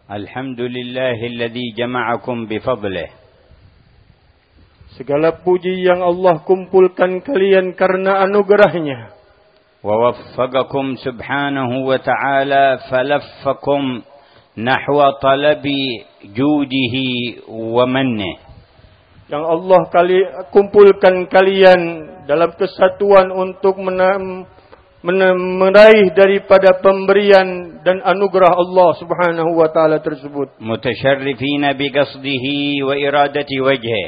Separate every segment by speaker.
Speaker 1: الحمد لله الذي جمعكم بفضله.
Speaker 2: Segala puji yang Allah kumpulkan kalian karena anugerahnya.
Speaker 1: ووفقكم سبحانه وتعالى فلفكم نحو طلب جوده ومنه.
Speaker 2: Yang Allah kumpulkan kalian dalam kesatuan untuk meraih daripada pemberian dan anugerah Allah Subhanahu wa taala tersebut.
Speaker 1: متشرفين بقصده وإرادة وجهه.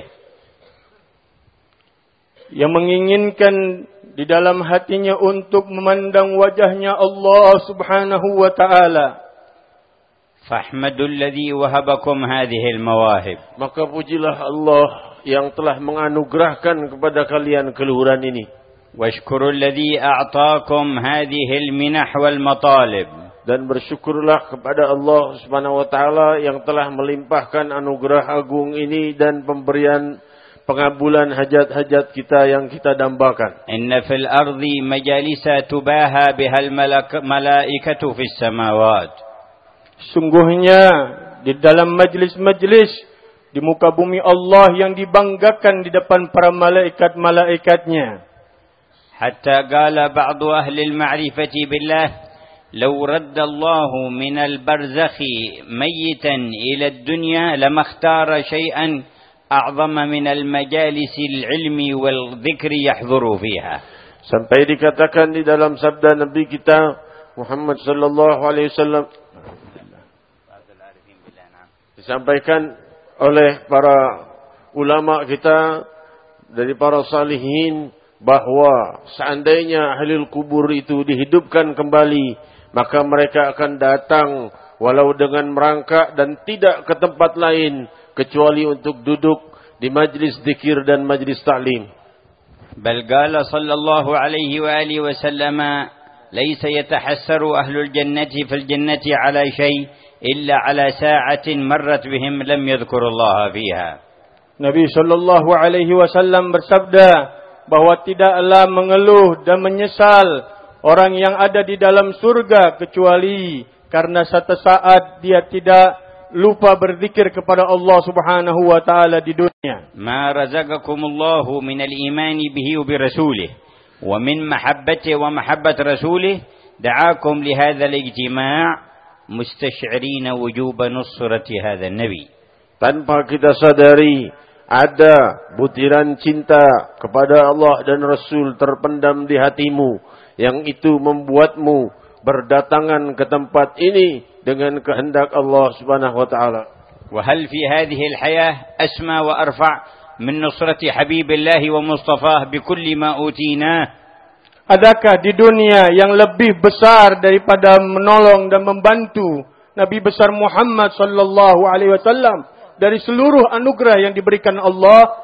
Speaker 2: Yang menginginkan di dalam hatinya untuk memandang wajahnya Allah Subhanahu wa taala.
Speaker 1: فاحمدوا الذي وهبكم هذه المواهب.
Speaker 3: Maka pujilah Allah yang telah menganugerahkan kepada kalian keluhuran ini.
Speaker 1: واشكروا الذي أعطاكم هذه المنح والمطالب.
Speaker 3: Dan bersyukurlah kepada Allah Subhanahu wa taala yang telah melimpahkan anugerah agung ini dan pemberian pengabulan hajat-hajat kita yang kita dambakan.
Speaker 1: Inna fil ardi majalisa tubaha bihal malaikatu fis samawat.
Speaker 2: Sungguhnya di dalam majlis-majlis di muka bumi Allah yang dibanggakan di depan para malaikat-malaikatnya.
Speaker 1: Hatta qala ba'du ahli al-ma'rifati billah law radda Allah min al-barzakhi mayitan ila ad-dunya lama ikhtara shay'an أعظم من المجالس العلم والذكر يحضر فيها.
Speaker 3: Sampai dikatakan di dalam sabda Nabi kita Muhammad sallallahu alaihi wasallam, disampaikan oleh para ulama kita dari para salihin bahwa seandainya ahli kubur itu dihidupkan kembali, maka mereka akan datang walau dengan merangkak dan tidak ke tempat lain kecuali untuk duduk di majlis zikir dan majlis ta'lim.
Speaker 1: Bal qala sallallahu alaihi wa alihi wa sallama laysa yatahassaru ahlul jannati fil jannati ala shay illa ala sa'atin marrat bihim lam yadhkuru Allah fiha.
Speaker 2: Nabi sallallahu alaihi wasallam bersabda bahwa tidaklah mengeluh dan menyesal orang yang ada di dalam surga kecuali karena satu saat dia tidak lupa berzikir kepada Allah Subhanahu wa taala di dunia.
Speaker 1: Ma razaqakumullahu min al-iman bihi wa bi rasulih wa min mahabbati wa mahabbat rasulih da'akum li hadha al-ijtima' mustash'irin wujub nusrati hadha an-nabi.
Speaker 3: Tanpa kita sadari ada butiran cinta kepada Allah dan Rasul terpendam di hatimu yang itu membuatmu berdatangan ke tempat ini dengan kehendak Allah Subhanahu wa taala.
Speaker 1: Wa hal fi hadhihi al-hayah asma wa arfa' min nusrati habibillah wa mustafah bi kulli ma utina?
Speaker 2: Adakah di dunia yang lebih besar daripada menolong dan membantu Nabi besar Muhammad sallallahu alaihi wasallam dari seluruh anugerah yang diberikan Allah?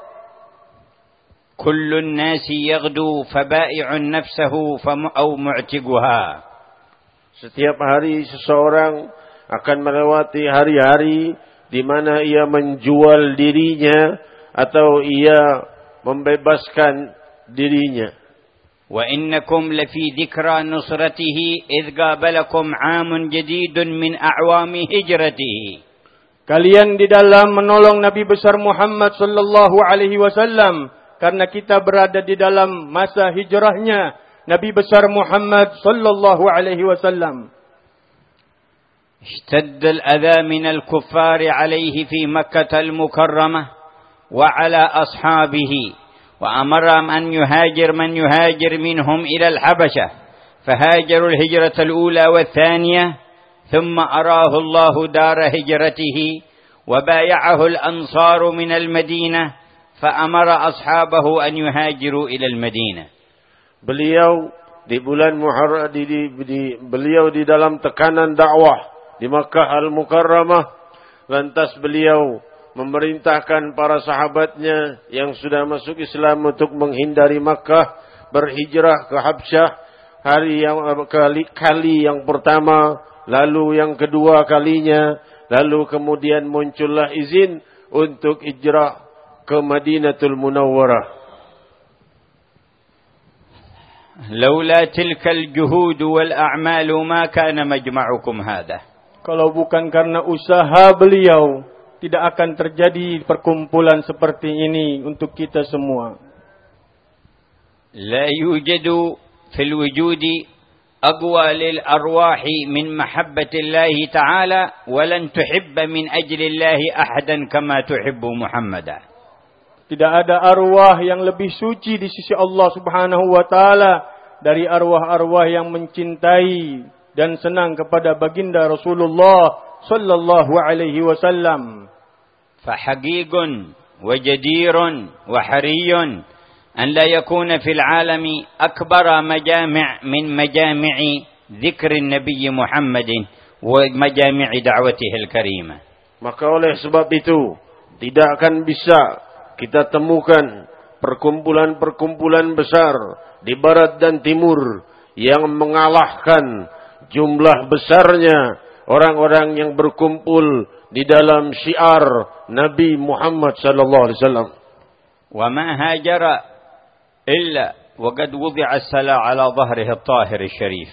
Speaker 1: Kullun nasi yaghdu faba'i'un nafsahu aw mu'tiguha.
Speaker 3: Setiap hari seseorang akan melewati hari-hari di mana ia menjual dirinya atau ia membebaskan dirinya.
Speaker 1: Wa innakum lafi dhikra nusratihi idh qabalakum 'amun jadidun min a'wami hijratihi.
Speaker 2: Kalian di dalam menolong Nabi besar Muhammad sallallahu alaihi wasallam karena kita berada di dalam masa hijrahnya Nabi besar Muhammad sallallahu alaihi wasallam.
Speaker 1: اشتد الأذى من الكفار عليه في مكة المكرمة وعلى أصحابه وأمر أن يهاجر من يهاجر منهم إلى الحبشة فهاجروا الهجرة الأولى والثانية ثم أراه الله دار هجرته وبايعه الأنصار من المدينة فأمر أصحابه أن يهاجروا إلى المدينة.
Speaker 3: Beliau di bulan Muharram beliau di dalam tekanan dakwah di Makkah Al-Mukarramah, lantas beliau memerintahkan para sahabatnya yang sudah masuk Islam untuk menghindari Makkah, berhijrah ke Habsyah kali yang pertama, lalu yang kedua kalinya, lalu kemudian muncullah izin untuk hijrah ke Madinatul Munawwarah.
Speaker 1: لولا تلك الجهود والأعمال ما كان مجمعكم هذا.
Speaker 2: Kalau bukan karena usaha beliau, tidak akan terjadi perkumpulan seperti ini untuk kita semua.
Speaker 1: لا يوجد في الوجود أقوى للأرواح من محبة الله تعالى ولن تحب من أجل الله أحدا كما تحب محمدا.
Speaker 2: Tidak ada arwah yang lebih suci di sisi Allah Subhanahu wa taala dari arwah-arwah yang mencintai dan senang kepada baginda Rasulullah sallallahu alaihi wasallam.
Speaker 1: فحقيق وجدير وحري أن لا يكون في العالم أكبر مجامع من مجامع ذكر النبي محمد ومجامع دعوته الكريمة.
Speaker 3: Maka oleh sebab itu tidak akan bisa kita temukan perkumpulan-perkumpulan besar di barat dan timur yang mengalahkan jumlah besarnya orang-orang yang berkumpul di dalam syiar Nabi Muhammad sallallahu alaihi wasallam.
Speaker 1: وما هاجر إلا وقد وضع السلا على ظهره الطاهر الشريف.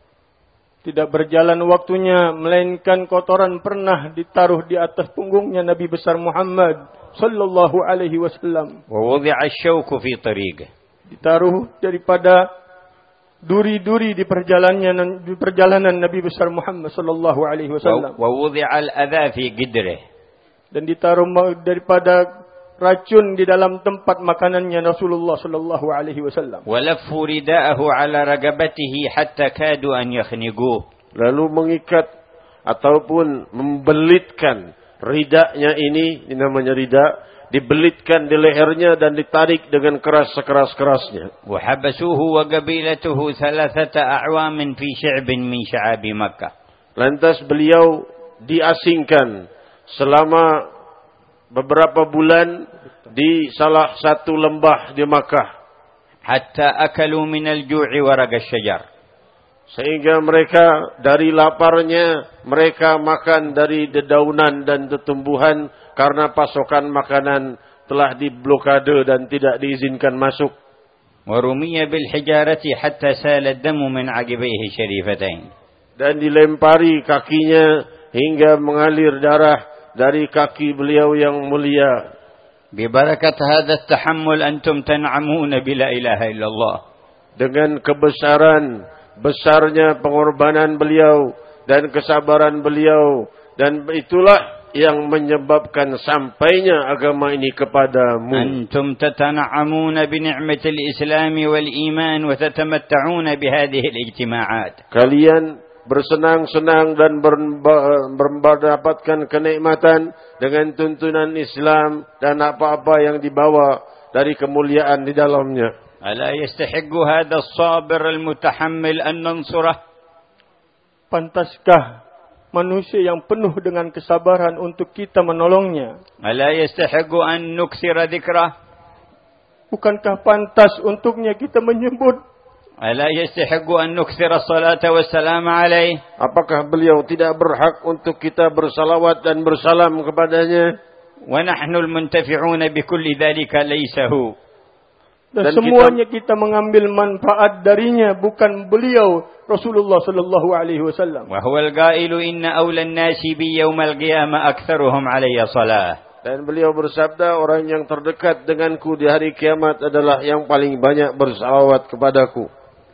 Speaker 2: Tidak berjalan waktunya melainkan kotoran pernah ditaruh di atas punggungnya Nabi besar Muhammad sallallahu alaihi wasallam.
Speaker 1: ووضع الشوك في طريقه.
Speaker 2: Ditaruh daripada duri-duri di perjalanan Nabi besar Muhammad sallallahu alaihi wasallam.
Speaker 1: ووضع الأذى في قدره.
Speaker 2: Dan ditaruh daripada racun di dalam tempat makanannya Rasulullah sallallahu alaihi wasallam.
Speaker 1: ولفوا رداءه على رقبته حتى كادوا أن يخنقوه.
Speaker 3: Lalu mengikat ataupun membelitkan ridanya ini namanya rida, dibelitkan di lehernya dan ditarik dengan keras sekeras-kerasnya.
Speaker 1: وحبسوه وقبيلته 3 أعوام في شعب من شعاب مكة.
Speaker 3: Lantas beliau diasingkan selama beberapa bulan di salah satu lembah di Makkah.
Speaker 1: حتى أكلوا من الجوع ورق الشجر.
Speaker 3: Sehingga mereka dari laparnya mereka makan dari dedaunan dan tumbuhan karena pasokan makanan telah diblokade dan tidak diizinkan masuk.
Speaker 1: ورمي بالحجارة حتى سال الدم من عقبيه الشريفتين.
Speaker 3: Dan dilempari kakinya hingga mengalir darah dari kaki beliau yang mulia.
Speaker 1: ببركة هذا التحمل أنتم تنعمون بلا إله إلا الله.
Speaker 3: Dengan besarnya pengorbanan beliau dan kesabaran beliau, dan itulah yang menyebabkan sampainya agama ini kepadamu.
Speaker 1: أنتم تتنعمون بنعمة الإسلام والإيمان وتتمتعون بهذه الاجتماعات.
Speaker 3: Kalian bersenang-senang dan mendapatkan kenikmatan dengan tuntunan Islam dan apa-apa yang dibawa dari kemuliaan di dalamnya.
Speaker 1: ألا يستحق هذا الصابر المتحمل أن ننصره؟
Speaker 2: Pantaskah manusia yang penuh dengan kesabaran untuk kita menolongnya?
Speaker 1: ألا يستحق أن نكثر ذكره؟
Speaker 2: Bukankah pantas untuknya kita menyebut?
Speaker 1: ألا يستحق أن نكثر الصلاة والسلام عليه؟
Speaker 3: Apakah beliau tidak berhak untuk kita bersalawat dan bersalam kepadanya?
Speaker 1: ونحن المنتفعون بكل ذلك ليس هو.
Speaker 2: Dan semuanya kita mengambil manfaat darinya, bukan beliau Rasulullah sallallahu alaihi wasallam.
Speaker 1: وهو القائل إن أولى الناس بي يوم القيامة أكثرهم علي صلاة.
Speaker 3: Dan beliau bersabda, orang yang terdekat denganku di hari kiamat adalah yang paling banyak bersalawat kepadaku.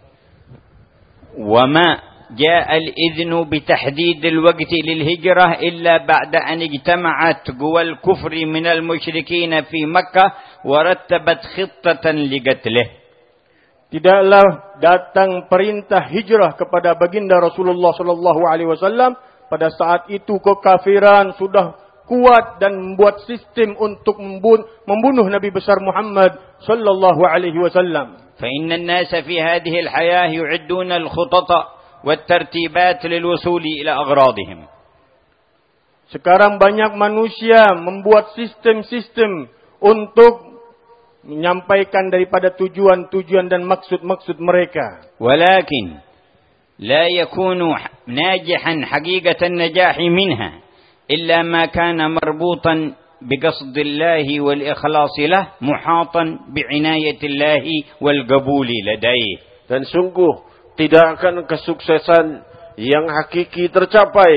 Speaker 1: وما جاء الإذن بتحديد الوقت للهجرة إلا بعد أن اجتمعت قوى الكفر من المشركين في مكة ورتبت خطة لقتله.
Speaker 2: Tidaklah datang perintah hijrah kepada baginda Rasulullah sallallahu alaihi wasallam pada saat itu kekafiran sudah kuat dan membuat sistem untuk membunuh Nabi besar Muhammad sallallahu alaihi wasallam.
Speaker 1: فإن الناس في هذه الحياة يعدون الخطط والترتيبات للوصول إلى أغراضهم.
Speaker 2: Sekarang banyak manusia membuat sistem-sistem untuk menyampaikan daripada tujuan-tujuan dan maksud-maksud mereka.
Speaker 1: ولكن لا يكون ناجحا حقيقة النجاح منها إلا ما كان مربوطا بقصد الله والإخلاص له محاطا بعناية الله والقبول لديه.
Speaker 3: Dan sungguh tidak akan kesuksesan yang hakiki tercapai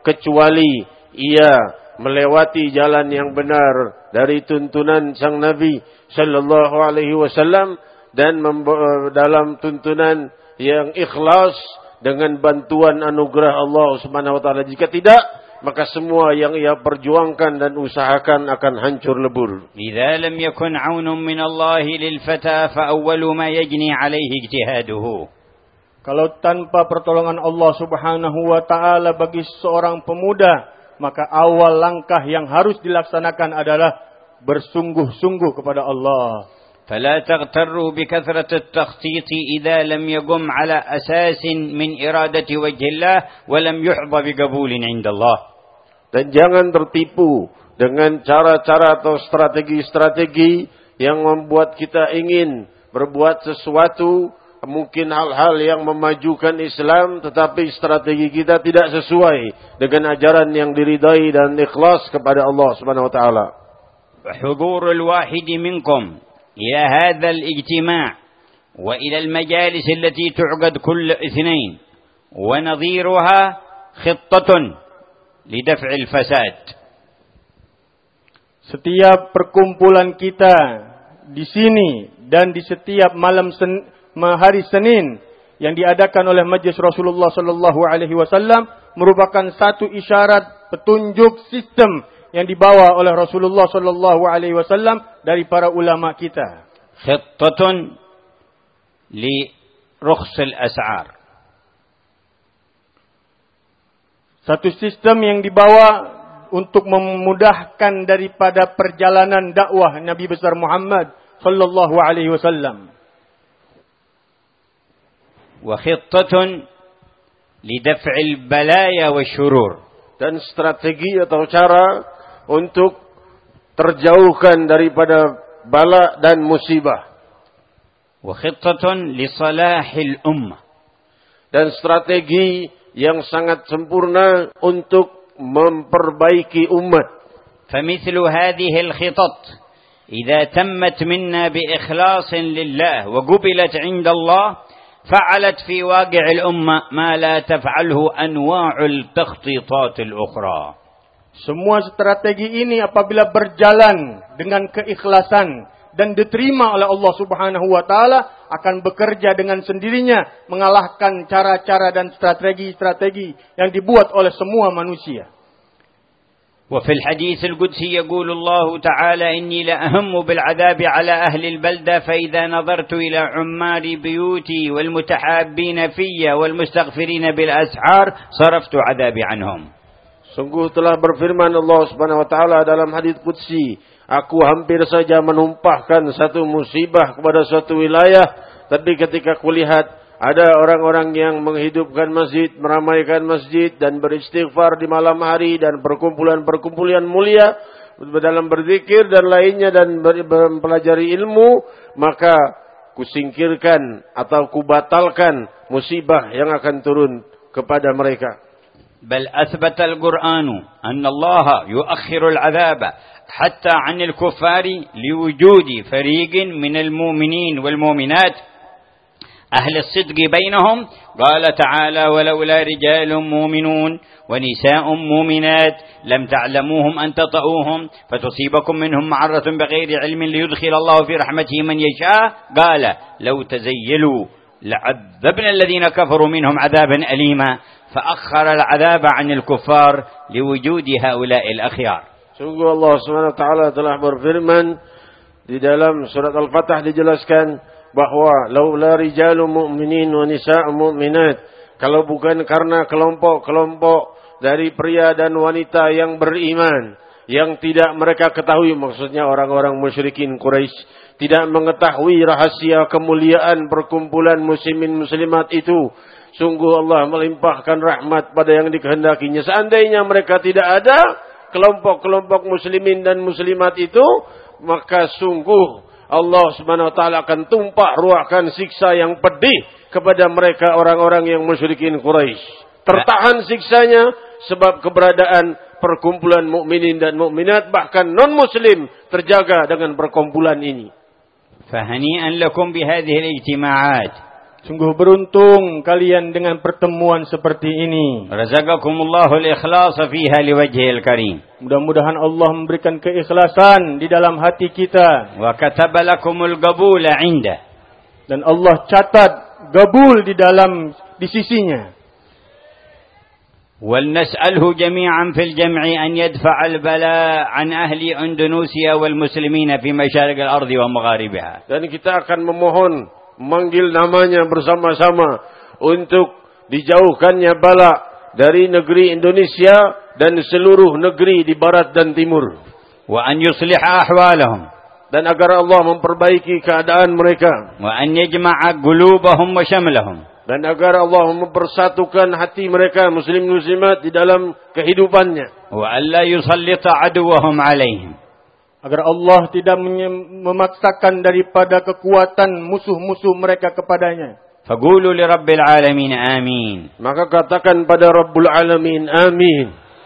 Speaker 3: kecuali ia melewati jalan yang benar dari tuntunan sang Nabi sallallahu alaihi wasallam dan dalam tuntunan yang ikhlas dengan bantuan anugerah Allah Subhanahu wa taala. Jika tidak, maka semua yang ia perjuangkan dan usahakan akan hancur lebur.
Speaker 1: Idza lam yakun 'aunun min Allah lil fata fa awwalu ma yajni 'alaihi ijtihaduhu. Kalau
Speaker 2: tanpa pertolongan Allah Subhanahu wa taala bagi seorang pemuda, maka awal langkah yang harus dilaksanakan adalah bersungguh-sungguh kepada Allah.
Speaker 1: فلا تغتروا بكثرة التخطيط إذا لم يقم على أساس من إرادة وجه الله ولم يحظى بقبول عند الله.
Speaker 3: Dan jangan tertipu dengan cara-cara atau strategi-strategi yang membuat kita ingin berbuat sesuatu, mungkin hal-hal yang memajukan Islam, tetapi strategi kita tidak sesuai dengan ajaran yang diridai dan ikhlas kepada Allah Subhanahu wa taala.
Speaker 1: حضور الواحد منكم إلى هذا الاجتماع وإلى المجالس التي تعقد كل اثنين ونظيرها خطة لدفع الفساد.
Speaker 2: Setiap perkumpulan kita di sini dan di setiap malam hari Senin yang diadakan oleh Majlis Rasulullah sallallahu alaihi wasallam merupakan satu isyarat petunjuk sistem yang dibawa oleh Rasulullah sallallahu alaihi wasallam dari para ulama kita.
Speaker 1: Khittatun li rukhs al-as'ar.
Speaker 2: Satu sistem yang dibawa untuk memudahkan daripada perjalanan dakwah Nabi besar Muhammad sallallahu alaihi wasallam.
Speaker 1: Wa khittatun li daf'il balaya wasyurur.
Speaker 3: Dan strategi atau cara untuk terjauhkan daripada bala dan musibah.
Speaker 1: Wa khittatun li salahil ummah.
Speaker 3: Dan strategi yang sangat sempurna untuk memperbaiki umat.
Speaker 1: فمثل هذه الخطط إذا تمت منا بإخلاص لله وقبلت عند الله فعلت في واقع الأمة ما لا تفعله أنواع التخطيطات الأخرى.
Speaker 2: Semua strategi ini apabila berjalan dengan keikhlasan dan diterima oleh Allah Subhanahu wa taala akan bekerja dengan sendirinya mengalahkan cara-cara dan strategi-strategi yang dibuat oleh semua manusia.
Speaker 1: وفي الحديث القدسي يقول الله تعالى إني لأهم بالعذاب على أهل البلدة فإذا نظرت إلى عمار بيوتي والمتحابين في والمستغفرين بالأسحار صرفت عذابي عنهم.
Speaker 3: Sungguh telah berfirman Allah Subhanahu wa taala dalam hadits qudsi, aku hampir saja menumpahkan satu musibah kepada suatu wilayah, tapi ketika kulihat ada orang-orang yang menghidupkan masjid, meramaikan masjid dan beristighfar di malam hari dan perkumpulan-perkumpulan mulia dalam berzikir dan lainnya dan mempelajari ilmu, maka kusingkirkan atau kubatalkan musibah yang akan turun kepada mereka.
Speaker 1: بل أثبت القرآن أن الله يؤخر العذاب حتى عن الكفار لوجود فريق من المؤمنين والمؤمنات أهل الصدق بينهم. قال تعالى ولولا رجال مؤمنون ونساء مؤمنات لم تعلموهم أن تطؤوهم فتصيبكم منهم معرة بغير علم ليدخل الله في رحمته من يشاء. قال لو تزيلوا لعذبنا الذين كفروا منهم عذابا أليما فأخر العذاب عن الكفار لوجود هؤلاء الأخيار.
Speaker 3: Sungguh Allah SWT telah berfirman di dalam surat Al-Fatah dijelaskan bahwa laula rijalun mu'minin wa nisa'un mu'minat, kalau bukan karena kelompok-kelompok dari pria dan wanita yang beriman yang tidak mereka ketahui, maksudnya orang-orang musyrikin Quraisy tidak mengetahui rahasia kemuliaan perkumpulan muslimin muslimat itu, sungguh Allah melimpahkan rahmat pada yang dikehendakinya. Seandainya mereka tidak ada kelompok-kelompok muslimin dan muslimat itu, maka sungguh Allah Subhanahu wa taala akan tumpah ruahkan siksa yang pedih kepada mereka orang-orang yang musyrikin Quraisy. Tertahan siksanya sebab keberadaan perkumpulan mukminin dan mukminat, bahkan non-muslim terjaga dengan perkumpulan ini.
Speaker 1: فهنيئا لكم بهذه الاجتماعات
Speaker 2: Sungguh beruntung kalian dengan pertemuan seperti ini.
Speaker 1: Razaqakumullahu al-ikhlas fiha liwajhil karim.
Speaker 2: Mudah-mudahan Allah memberikan keikhlasan di dalam hati kita.
Speaker 1: Wa kataba lakumul qabula 'inda.
Speaker 2: Dan Allah catat gabul di sisinya.
Speaker 1: ولنسأله جميعا في الجمع أن يدفع البلاء عن أهل إندونيسيا والمسلمين في مشارق الأرض ومغاربها.
Speaker 3: Dan kita akan memohon, memanggil namanya bersama-sama untuk dijauhkannya bala dari negeri Indonesia dan seluruh negeri di barat dan timur.
Speaker 1: وأن يصلح أحوالهم.
Speaker 3: Dan agar Allah memperbaiki keadaan mereka.
Speaker 1: وأن يجمع قلوبهم وشملهم.
Speaker 3: Dan agar Allah mempersatukan hati mereka muslim-muslimat di dalam kehidupannya.
Speaker 1: وألا يسلط عدوهم عليهم.
Speaker 2: Agar Allah tidak memaksakan daripada kekuatan musuh-musuh mereka kepadanya.
Speaker 1: فقولوا لرب العالمين آمين.
Speaker 3: Maka katakan pada Rabbul Alamin amin.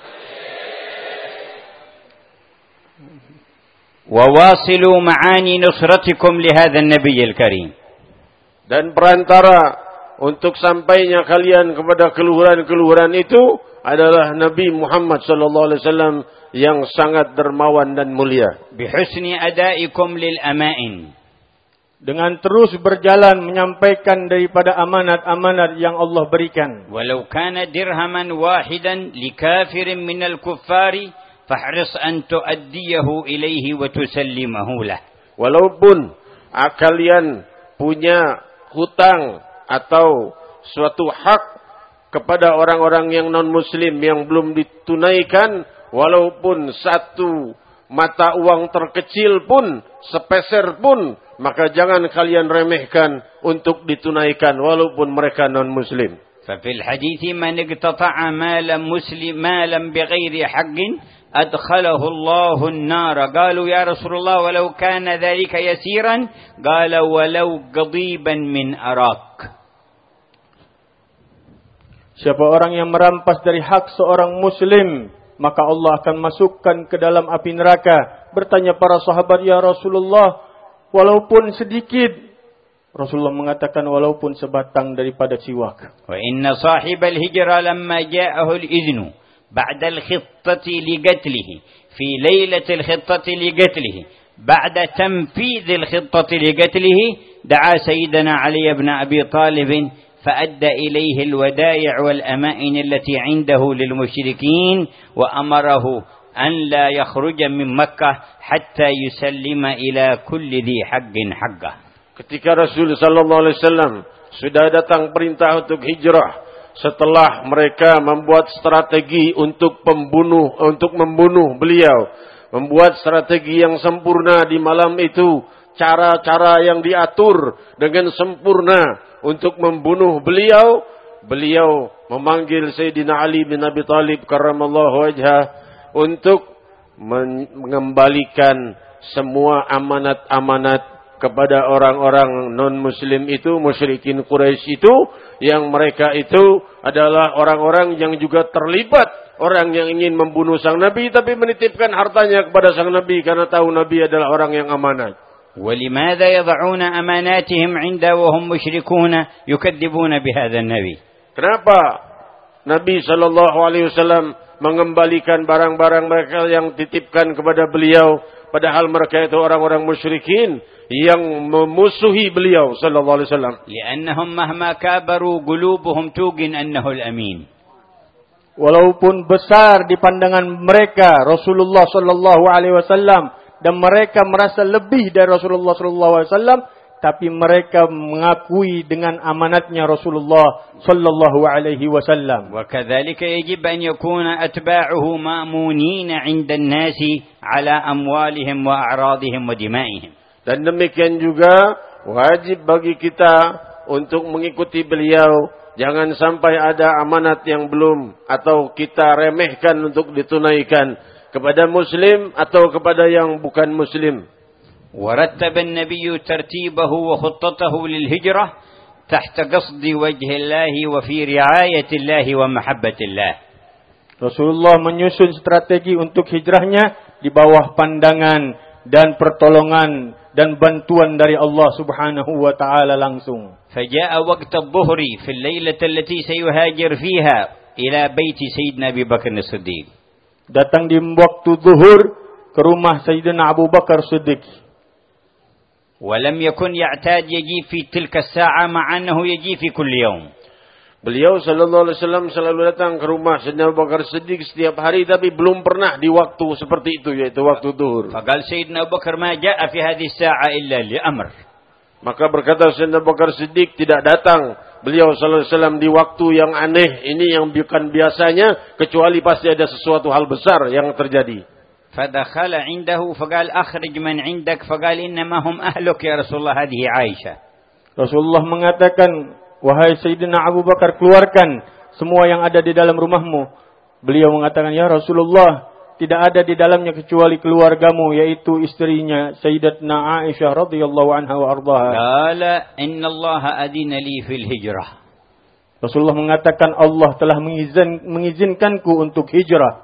Speaker 1: وواصلوا معاني نصرتكم لهذا النبي الكريم.
Speaker 3: Dan perantara untuk sampainya kalian kepada keluhuran-keluhuran itu adalah Nabi Muhammad sallallahu alaihi wasallam yang sangat dermawan dan mulia.
Speaker 1: Bihusni adaikum lil amain.
Speaker 2: Dengan terus berjalan menyampaikan daripada amanat-amanat yang Allah berikan.
Speaker 1: Walau kana dirhaman wahidan likafirin minal kuffari fahris an tuaddiyahu ilaihi wa tusallimahu lah.
Speaker 3: Walaupun kalian punya hutang atau suatu hak kepada orang-orang yang non-muslim yang belum ditunaikan, walaupun satu mata uang terkecil pun, sepeser pun, maka jangan kalian remehkan untuk ditunaikan walaupun mereka non-muslim.
Speaker 1: ففي الحديث من اقتطع مالا بغير حق أدخله الله النار. قالوا يا رسول الله ولو كان ذلك يسيرا قال ولو قضيبا من أراك.
Speaker 2: Siapa orang yang merampas dari hak seorang muslim, maka Allah akan masukkan ke dalam api neraka. Bertanya para sahabat, ya Rasulullah, walaupun sedikit. Rasulullah mengatakan walaupun sebatang daripada siwak.
Speaker 1: Wa inna sahibal hijra lamma ja'ahu al-idhnu ba'da al-khittati li qatlihi fi laylatil khittati li qatlihi ba'da tanfidh al-khittati li qatlihi da'a sayyidina Ali ibn Abi Talib فأدى إليه الودائع والأمائن التي عنده للمشركين وأمره أن لا يخرج من مكة حتى يسلم إلى كل ذي حق حقه. Ketika
Speaker 3: Rasul sallallahu alaihi wasallam sudah datang perintah untuk hijrah, setelah mereka membuat strategi untuk membunuh beliau, membuat strategi yang sempurna di malam itu, cara-cara yang diatur dengan sempurna untuk membunuh beliau, beliau memanggil Sayyidina Ali bin Abi Talib karramallahu wajhah untuk mengembalikan semua amanat-amanat kepada orang-orang non-muslim itu, musyrikin Quraisy itu, yang mereka itu adalah orang-orang yang juga terlibat, orang yang ingin membunuh sang Nabi tapi menitipkan hartanya kepada sang Nabi karena tahu Nabi adalah orang yang amanat.
Speaker 1: ولماذا يضعون أماناتهم عند وهم مشركون يكذبون بهذا النبي?
Speaker 3: Kenapa Nabi sallallahu alaihi wasallam mengembalikan barang-barang mereka yang titipkan kepada beliau padahal mereka itu orang-orang musyrikin yang memusuhi beliau sallallahu alaihi wasallam?
Speaker 1: لأنهم مهما كابروا قلوبهم توقن أنه الأمين.
Speaker 2: Walaupun besar di pandangan mereka Rasulullah sallallahu alaihi wasallam dan mereka merasa lebih dari Rasulullah sallallahu alaihi wasallam, tapi mereka mengakui dengan amanatnya Rasulullah sallallahu alaihi wasallam.
Speaker 1: وكذلك يجب أن يكون أتباعه مأمونين عند الناس على أموالهم وأعراضهم ودمائهم.
Speaker 3: Dan demikian juga wajib bagi kita untuk mengikuti beliau. Jangan sampai ada amanat yang belum atau kita remehkan untuk ditunaikan kepada muslim atau kepada yang bukan muslim.
Speaker 1: ورتب النبي ترتيبه وخطته للهجرة تحت قصد وجه الله وفي رعاية الله ومحبة الله.
Speaker 2: Rasulullah menyusun strategi untuk hijrahnya di bawah pandangan dan pertolongan dan bantuan dari Allah Subhanahu wa taala langsung.
Speaker 1: فجاء وقت الظهر في الليلة التي سيهاجر فيها إلى بيت سيدنا أبي بكر الصديق.
Speaker 2: Datang di waktu zuhur ke rumah Sayyidina Abu Bakar Siddiq.
Speaker 1: ولم يكن يعتاد يجي في تلك الساعة مع أنه يجي في كل يوم.
Speaker 3: Beliau sallallahu alaihi wasallam selalu datang ke rumah Sayyidina Abu Bakar Siddiq setiap hari, tapi belum pernah di waktu seperti itu, yaitu waktu zuhur.
Speaker 1: فقال سيدنا أبو بكر ما جاء في هذه الساعة إلا لأمر.
Speaker 3: Maka berkata Sayyidina Abu Bakar Siddiq, tidak datang beliau sallallahu alaihi wasallam di waktu yang aneh ini, yang bukan biasanya, kecuali pasti ada sesuatu hal besar yang terjadi.
Speaker 1: فدخل عنده فقال أخرج من عندك فقال إنما هم أهلك يا رسول الله هذه عائشة.
Speaker 2: Rasulullah mengatakan, wahai Sayyidina Abu Bakar, keluarkan semua yang ada di dalam rumahmu. Beliau mengatakan, ya Rasulullah, tidak ada di dalamnya kecuali keluargamu, yaitu istrinya Sayyidatuna Aisyah radhiyallahu anha wa ardhaha.
Speaker 1: Qala inna Allah adina li fil hijrah.
Speaker 2: Rasulullah mengatakan, Allah telah mengizinkanku untuk hijrah.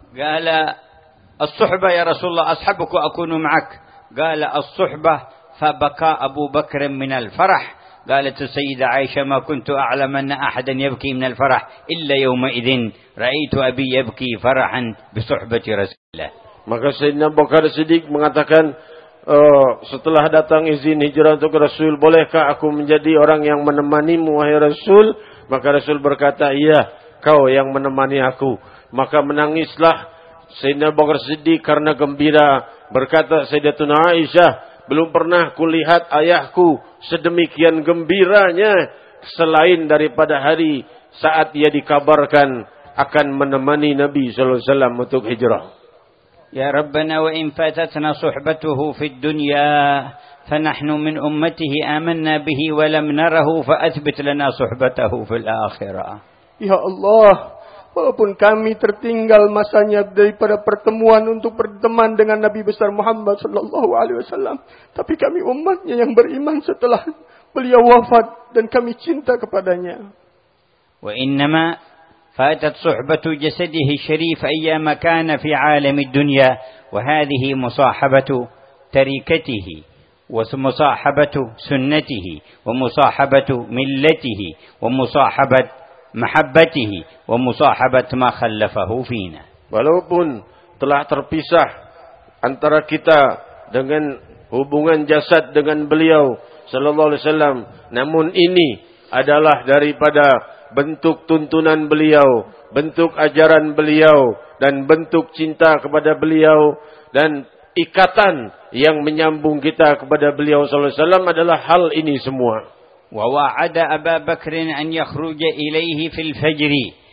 Speaker 1: Qala as-suhbah ya Rasulullah ashabuku akunu ma'ak. Qala as-suhbah fabaka Abu Bakr min al-farah. قالت السيدة عائشة ما كنت أعلم أن أحدا يبكي من الفرح إلا يومئذ رأيت أبي يبكي فرحا بصحبة رسول الله. Maka
Speaker 3: Sayyidina Abu Bakar Siddiq mengatakan, setelah datang izin hijrah untuk Rasul, bolehkah aku menjadi orang yang menemanimu wahai Rasul? Maka Rasul berkata, iya, kau yang menemani aku. Maka menangislah Sayyidina Abu Bakar Siddiq karena gembira. Berkata Sayyidatuna Aisyah, belum pernah kulihat ayahku sedemikian gembiranya selain daripada hari saat ia dikabarkan akan menemani Nabi sallallahu alaihi wasallam untuk hijrah.
Speaker 1: Ya Rabbana wa in fatatna suhbatuhu fid dunya fanahnu min ummatihi amanna bihi wa lam narahu fa athbit lana suhbatahu fil akhirah.
Speaker 2: Ya Allah, walaupun kami tertinggal masanya daripada pertemuan untuk berteman dengan Nabi besar Muhammad sallallahu alaihi wasallam, tapi kami umatnya yang beriman setelah beliau wafat dan kami cinta kepadanya.
Speaker 1: Wa innama fatat suhbatu jasadihi syarif ayyama kana fi alam ad-dunya wa hadhihi musahabatu tarikatihi wa musahabatu sunnatihi wa musahabatu millatihi wa musahabat mahabbatihi wa musahabat ma khallafahu fina.
Speaker 3: Walaupun telah terpisah antara kita dengan hubungan jasad dengan beliau sallallahu alaihi wasallam, namun ini adalah daripada bentuk tuntunan beliau, bentuk ajaran beliau, dan bentuk cinta kepada beliau, dan ikatan yang menyambung kita kepada beliau sallallahu alaihi wasallam adalah hal ini semua.
Speaker 1: ووعد أبا بكر أن يخرج إليه في الفجر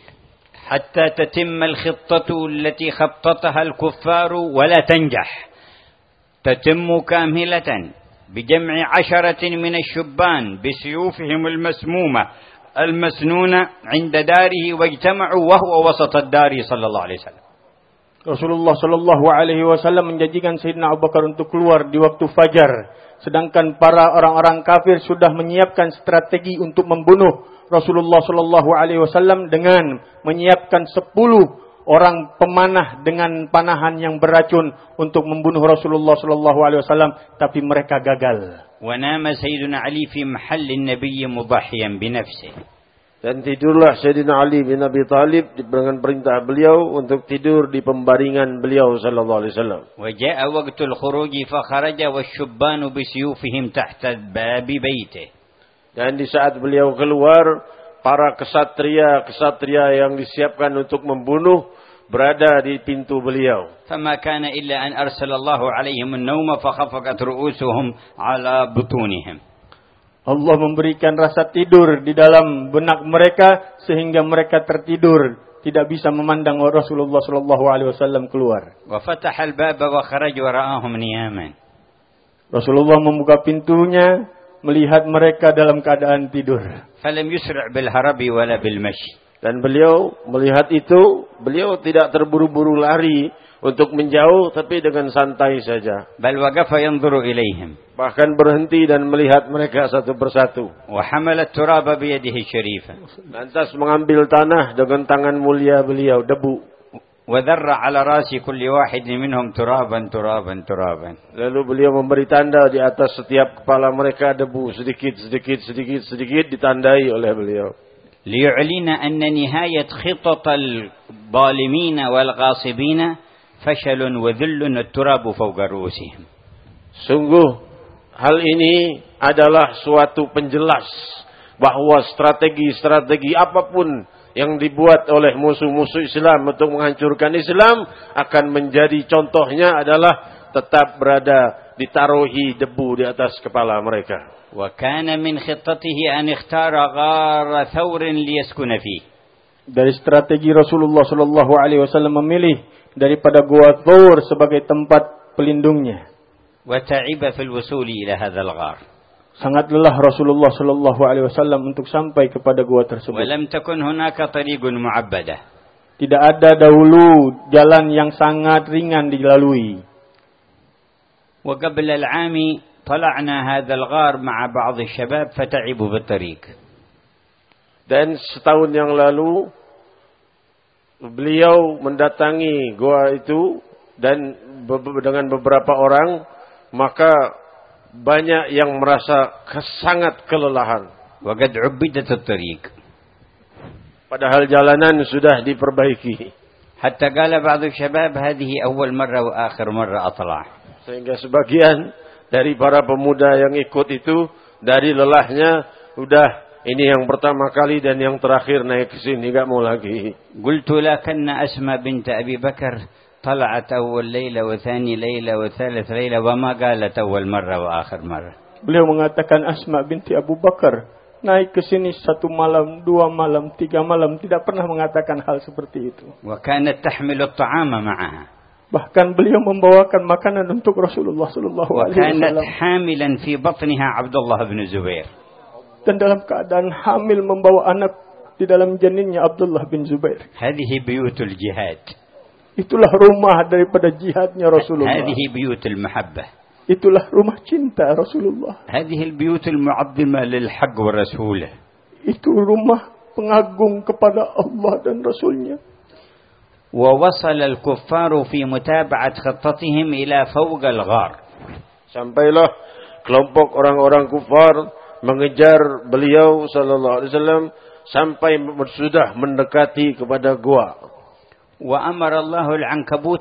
Speaker 1: حتى تتم الخطة التي خططها الكفار ولا تنجح، تتم كاملة بجمع 10 من الشبان بسيوفهم المسمومة المسنونة عند داره واجتمعوا وهو وسط الدار صلى الله عليه وسلم.
Speaker 2: Rasulullah sallallahu alaihi wasallam menjanjikan Sayyidina Abu Bakar untuk keluar di waktu fajar, sedangkan para orang-orang kafir sudah menyiapkan strategi untuk membunuh Rasulullah sallallahu alaihi wasallam dengan menyiapkan 10 orang pemanah dengan panahan yang beracun untuk membunuh Rasulullah sallallahu alaihi wasallam, tapi mereka gagal.
Speaker 1: Wa nama Sayyidina Ali fi mahall an-nabiy mudahhiyan bi nafsihi.
Speaker 3: Dan tidurlah Sayyidina Ali bin Abi Thalib dengan perintah beliau untuk tidur di pembaringan beliau sallallahu alaihi wasallam.
Speaker 1: Wa jaa waqtul khuruj fa kharaja wasyubban bisuyufihim tahta babi baitihi.
Speaker 3: Dan di saat beliau keluar, para kesatria yang disiapkan untuk membunuh berada di pintu beliau.
Speaker 1: Fama kana illa an arsalallahu alaihim an-nawma fa khafaqat ru'usuhum ala butunihim.
Speaker 2: Allah memberikan rasa tidur di dalam benak mereka sehingga mereka tertidur, tidak bisa memandang Rasulullah sallallahu alaihi wasallam keluar.
Speaker 1: Wa fataha al-baba wa kharaja wa ra'ahum niyaman.
Speaker 2: Rasulullah membuka pintunya, melihat mereka dalam keadaan tidur.
Speaker 1: Falam yusri' bil harabi wala bil mashi.
Speaker 3: Dan beliau melihat itu, beliau tidak terburu-buru lari untuk menjauh, tapi dengan santai saja.
Speaker 1: Bal waqafa yanzuru ilaihim.
Speaker 3: Bahkan berhenti dan melihat mereka satu persatu.
Speaker 1: Wa hamala at-turaba bi yadihi syarifah.
Speaker 3: Lantas mengambil tanah dengan tangan mulia beliau, debu.
Speaker 1: وذر على رأس كل واحد منهم ترابا ترابا ترابا.
Speaker 3: Lalu beliau memberi tanda di atas setiap kepala mereka debu sedikit ditandai oleh beliau.
Speaker 1: ليعلن أن نهاية خطط الظالمين والغاصبين فشل وذل التراب فوق رؤوسهم.
Speaker 3: Sungguh hal ini adalah suatu penjelas bahwa strategi apapun yang dibuat oleh musuh-musuh Islam untuk menghancurkan Islam akan menjadi contohnya adalah tetap berada ditaruhi debu di atas kepala mereka.
Speaker 1: وكان من خطته أن اختار غار ثور ليسكن فيه.
Speaker 2: Dari strategi Rasulullah sallallahu alaihi wasallam memilih daripada Gua Thawr sebagai tempat pelindungnya.
Speaker 1: وتعب في الوصول إلى هذا الغار.
Speaker 2: Sangat lelah Rasulullah sallallahu alaihi wasallam untuk sampai kepada gua tersebut.
Speaker 1: ولم تكن هناك طريق معبدة.
Speaker 2: Tidak ada dahulu jalan yang sangat ringan dilalui.
Speaker 1: وقبل العام طلعنا هذا الغار مع بعض الشباب فتعبوا بالطريق.
Speaker 3: Dan setahun yang lalu beliau mendatangi gua itu dan dengan beberapa orang, maka banyak yang merasa sangat kelelahan.
Speaker 1: وقد عبدت الطريق.
Speaker 3: Padahal jalanan sudah diperbaiki.
Speaker 1: حتى قال بعض الشباب هذه أول مرة وآخر مرة أطلع.
Speaker 3: Sehingga sebagian dari para pemuda yang ikut itu dari lelahnya udah ini yang pertama kali dan yang terakhir naik ke sini, enggak mau lagi.
Speaker 1: قلت لكن أسماء بنت أبي بكر طلعت أول ليلة وثاني ليلة وثالث ليلة وما قالت أول مرة وآخر مرة.
Speaker 2: Beliau mengatakan Asma binti Abu Bakar naik ke sini 1 malam, 2 malam, 3 malam, tidak pernah mengatakan hal seperti itu.
Speaker 1: وكانت تحمل الطعام معها.
Speaker 2: Bahkan beliau membawakan makanan untuk Rasulullah sallallahu alaihi
Speaker 1: وكانت
Speaker 2: wasallam.
Speaker 1: حاملا في بطنها عبد الله بن الزبير.
Speaker 2: Dan dalam keadaan hamil membawa anak di dalam janinnya Abdullah bin Zubair.
Speaker 1: هذه بيوت الجهاد.
Speaker 2: Itulah rumah daripada jihadnya Rasulullah.
Speaker 1: هذه بيوت المحبة.
Speaker 2: Itulah rumah cinta Rasulullah.
Speaker 1: هذه البيوت المعظمة للحق ورسوله.
Speaker 2: Itu rumah pengagung kepada Allah dan Rasulnya.
Speaker 1: ووصل الكفار في متابعة خطتهم إلى فوق الغار.
Speaker 3: Sampailah kelompok orang-orang kufar mengejar beliau sallallahu alaihi wasallam sampai sudah mendekati kepada gua.
Speaker 1: وأمر الله العنكبوت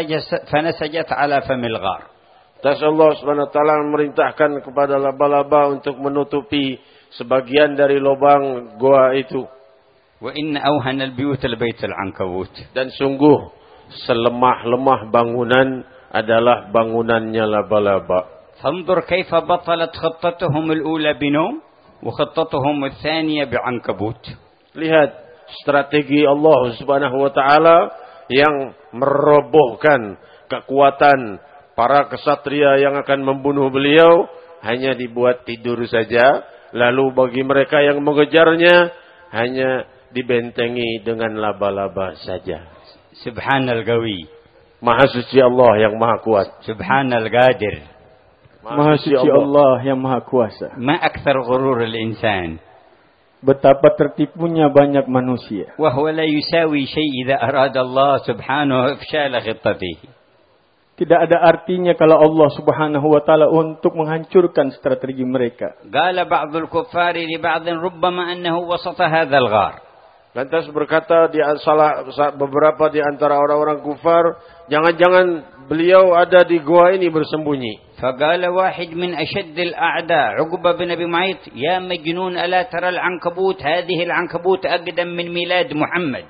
Speaker 1: فنسجت على فم الغار.
Speaker 3: Tas Allah Subhanahu wa taala memerintahkan kepada laba-laba untuk menutupi sebagian dari lubang gua itu.
Speaker 1: وإن أوهن البيوت البيت العنكبوت.
Speaker 3: Dan sungguh selemah-lemah bangunan adalah bangunannya laba-laba.
Speaker 1: فانظر كيف بطلت خطتهم الأولى بنوم وخطتهم الثانية بعنكبوت.
Speaker 3: Lihat strategi Allah Subhanahu wa taala yang merobohkan kekuatan para kesatria yang akan membunuh beliau hanya dibuat tidur saja, lalu bagi mereka yang mengejarnya hanya dibentengi dengan laba-laba saja.
Speaker 1: Subhanal Qawi.
Speaker 3: Maha suci Allah yang maha kuat.
Speaker 1: Subhanal Qadir.
Speaker 2: Maha suci Allah yang maha kuasa.
Speaker 1: Ma akthar ghurur al-insan.
Speaker 2: Betapa tertipunya banyak manusia.
Speaker 1: Wa huwa la yusawi syai' idza arada Allah subhanahu ifshal khittatihi.
Speaker 2: Tidak ada artinya kalau Allah Subhanahu wa taala untuk menghancurkan strategi mereka.
Speaker 1: Qala ba'dul kuffari li ba'din rubbama annahu wasata hadzal ghar.
Speaker 3: Lantas berkata beberapa di antara orang-orang kufar, jangan-jangan beliau ada di gua ini bersembunyi.
Speaker 1: Faqala wahid min ashadd al-a'da, Uqbah bin Abi Mu'ayth, ya majnun ala tara al-ankabut, hadhihi al-ankabut aqdam min milad Muhammad.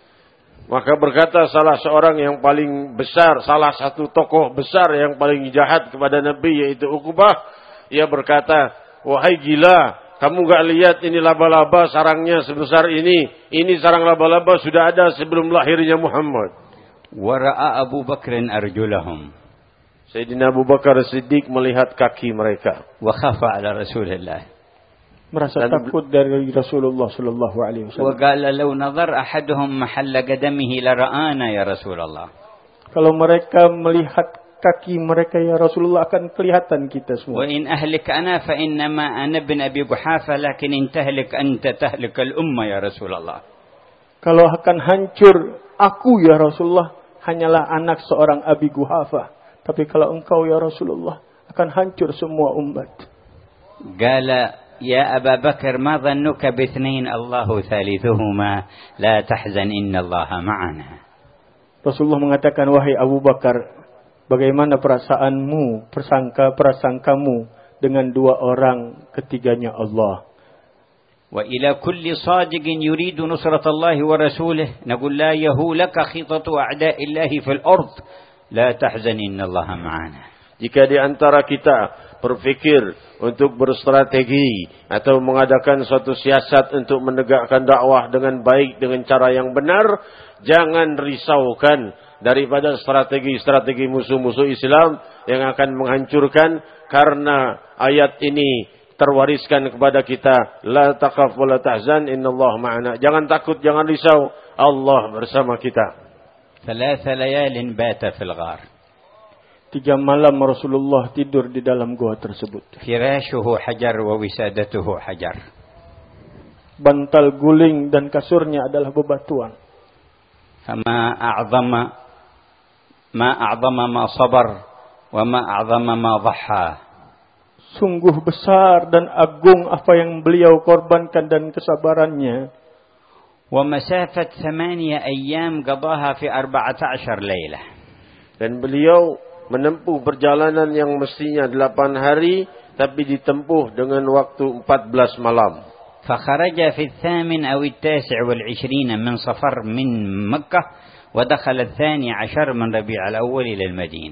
Speaker 3: Maka berkata salah seorang yang paling besar, salah satu tokoh besar yang paling jahat kepada Nabi yaitu Uqbah, ia berkata, wahai gila, kamu gak lihat ini laba-laba sarangnya sebesar ini. Ini sarang laba-laba sudah ada sebelum lahirnya Muhammad.
Speaker 1: Wara'a Abu Bakrin arjulahum.
Speaker 3: Sayyidina Abu Bakar Siddiq melihat kaki mereka.
Speaker 1: Wa khafa ala Rasulillah.
Speaker 2: Merasa takut dari Rasulullah sallallahu alaihi wasallam.
Speaker 1: Wa qala law nadhar ahaduhum mahalla qadamihi la ra'ana ya Rasulullah.
Speaker 2: Kalau mereka melihat kaki mereka ya Rasulullah akan kelihatan kita semua.
Speaker 1: Wa in ahlik ana fa innama ana ibn Abi Quhafa lakin in tahlik anta tahlik al umma ya Rasulullah.
Speaker 2: Kalau akan hancur aku ya Rasulullah hanyalah anak seorang Abi Quhafah. Tapi kalau engkau ya Rasulullah akan hancur semua umat.
Speaker 1: Qala ya Abu Bakar ma dhannuka bithnain Allahu thalithuhuma la tahzan inna Allaha ma'ana. Rasulullah mengatakan, wahai Abu Bakar, bagaimana perasaanmu, prasangkamu dengan dua orang, ketiganya Allah. Wa ila kulli sadiqin yuridu nusratallahi wa rasulih naqul la yahulaka khitatu a'da'illahi fil ard la tahzan innallaha ma'ana.
Speaker 3: Jika di antara kita berfikir untuk berstrategi atau mengadakan suatu siasat untuk menegakkan dakwah dengan baik dengan cara yang benar, jangan risaukan daripada strategi-strategi musuh-musuh Islam yang akan menghancurkan, karena ayat ini terwariskan kepada kita, la taqaf wa la tahzan innallaha ma'ana. Jangan takut, jangan risau, Allah bersama kita.
Speaker 1: 3 layalin bata fil ghar.
Speaker 2: 3 malam Rasulullah tidur di dalam gua tersebut.
Speaker 1: Firashuhu hajar wa wisadatuhu hajar.
Speaker 2: Bantal guling dan kasurnya adalah bebatuan.
Speaker 1: Fama a'zama ma sabar wa ma a'zama ma dhaha.
Speaker 2: Sungguh besar dan agung apa yang beliau korbankan dan kesabarannya.
Speaker 1: Wa masafat 8 ayyam qadaha fi 14 lailah.
Speaker 3: Dan beliau menempuh perjalanan yang mestinya 8 hari, tapi ditempuh dengan waktu 14 malam.
Speaker 1: فخرج في 8 أو 29 من صفر من مكة ودخل 12 من ربيع الأول إلى المدينة.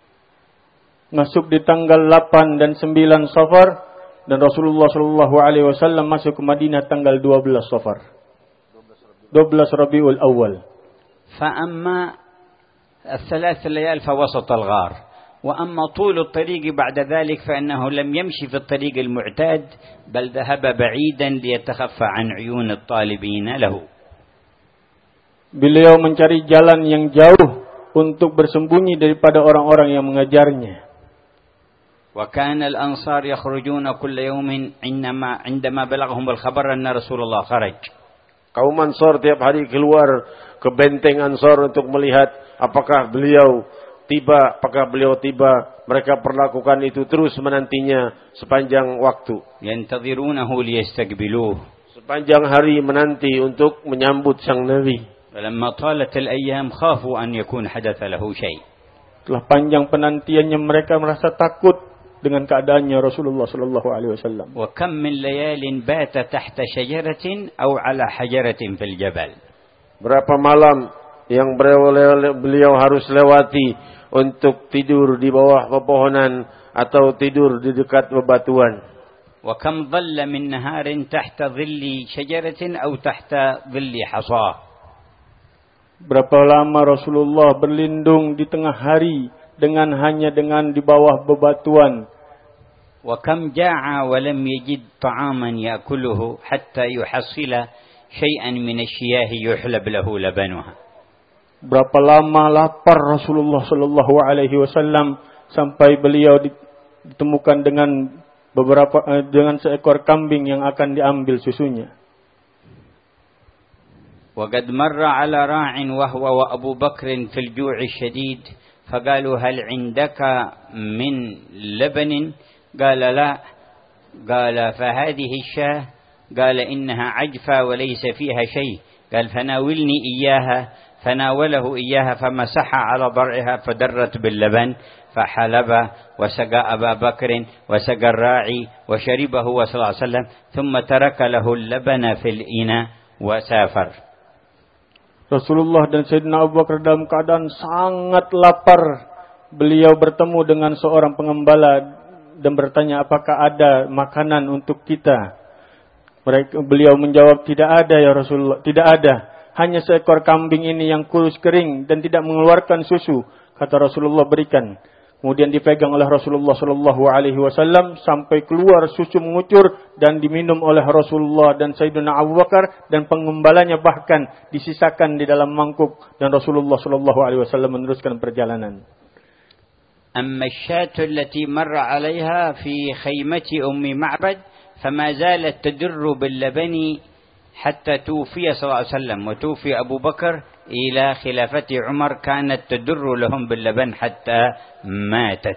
Speaker 2: Masuk di tanggal 8 dan 9 Safar, dan Rasulullah sallallahu alaihi wasallam masuk ke Madinah tanggal 12 Safar. 12 Rabiul Awal.
Speaker 1: فأما 3 ليال فوسط الغار، وأما طول الطريق بعد ذلك فإنه لم يمشي في الطريق المعتاد بل ذهب بعيدا ليتخفى عن عيون الطالبين له.
Speaker 2: Beliau mencari jalan yang jauh untuk bersembunyi daripada orang-orang yang mengejarnya.
Speaker 1: وكان الأنصار يخرجون كل يوم عندما بلغهم الخبر أن رسول الله خرج.
Speaker 3: Kaum Ansar tiap hari keluar ke benteng Ansar untuk melihat apakah beliau tiba. Mereka perlakukan itu terus menantinya sepanjang waktu.
Speaker 1: ينتظرونه ليستقبلوه.
Speaker 3: Sepanjang hari menanti untuk menyambut sang Nabi.
Speaker 1: فلما طالت الأيام خافوا أن يكون حدث له شيء.
Speaker 2: Setelah panjang penantiannya, mereka merasa takut dengan keadaannya Rasulullah sallallahu alaihi wasallam.
Speaker 1: وكم من ليال بات تحت شجرة أو على حجرة في الجبل.
Speaker 3: Berapa malam yang beliau harus lewati untuk tidur di bawah pepohonan atau tidur di dekat bebatuan.
Speaker 1: وكم ظل من نهار تحت ظل شجرة أو تحت ظل حصى.
Speaker 2: Berapa lama Rasulullah berlindung di tengah hari hanya dengan di bawah bebatuan.
Speaker 1: وكم جاع ولم يجد طعاما يأكله حتى يحصل شيئا من الشياه يحلب له لبنها.
Speaker 2: Berapa lama lapar Rasulullah sallallahu alaihi wasallam sampai beliau ditemukan dengan seekor kambing yang akan diambil susunya.
Speaker 1: وقد مر على راع وهو وأبو بكر في الجوع الشديد فقالوا هل عندك من لبن؟ قال لا. قال فهذه الشاة؟ قال إنها عجفة وليس فيها شيء. قال فناولني إياها. فناوله إياها فمسح على ضرعها فدرت باللبن فحلب وسقى أبا بكر وسقى الراعي وشربه صلى الله عليه وسلم ثم ترك له اللبن في الإناء وسافر.
Speaker 2: Rasulullah dan Sayyidina Abu Bakar dalam keadaan sangat lapar. Beliau bertemu dengan seorang pengembala dan bertanya, apakah ada makanan untuk kita? Beliau menjawab, tidak ada ya Rasulullah, tidak ada. Hanya seekor kambing ini yang kurus kering dan tidak mengeluarkan susu. Kata Rasulullah, berikan. Kemudian dipegang oleh Rasulullah sallallahu alaihi wasallam sampai keluar susu mengucur dan diminum oleh Rasulullah dan Sayyidina Abu Bakar, dan pengembalanya bahkan disisakan di dalam mangkuk, dan Rasulullah sallallahu alaihi wasallam meneruskan perjalanan.
Speaker 1: أما الشاة التي مر عليها في خيمة أم معبد فما زالت تدر باللبن حتى توفي صلى الله عليه وسلم وتوفي أبو بكر إلى خلافة عمر كانت تدر لهم باللبن حتى ماتت.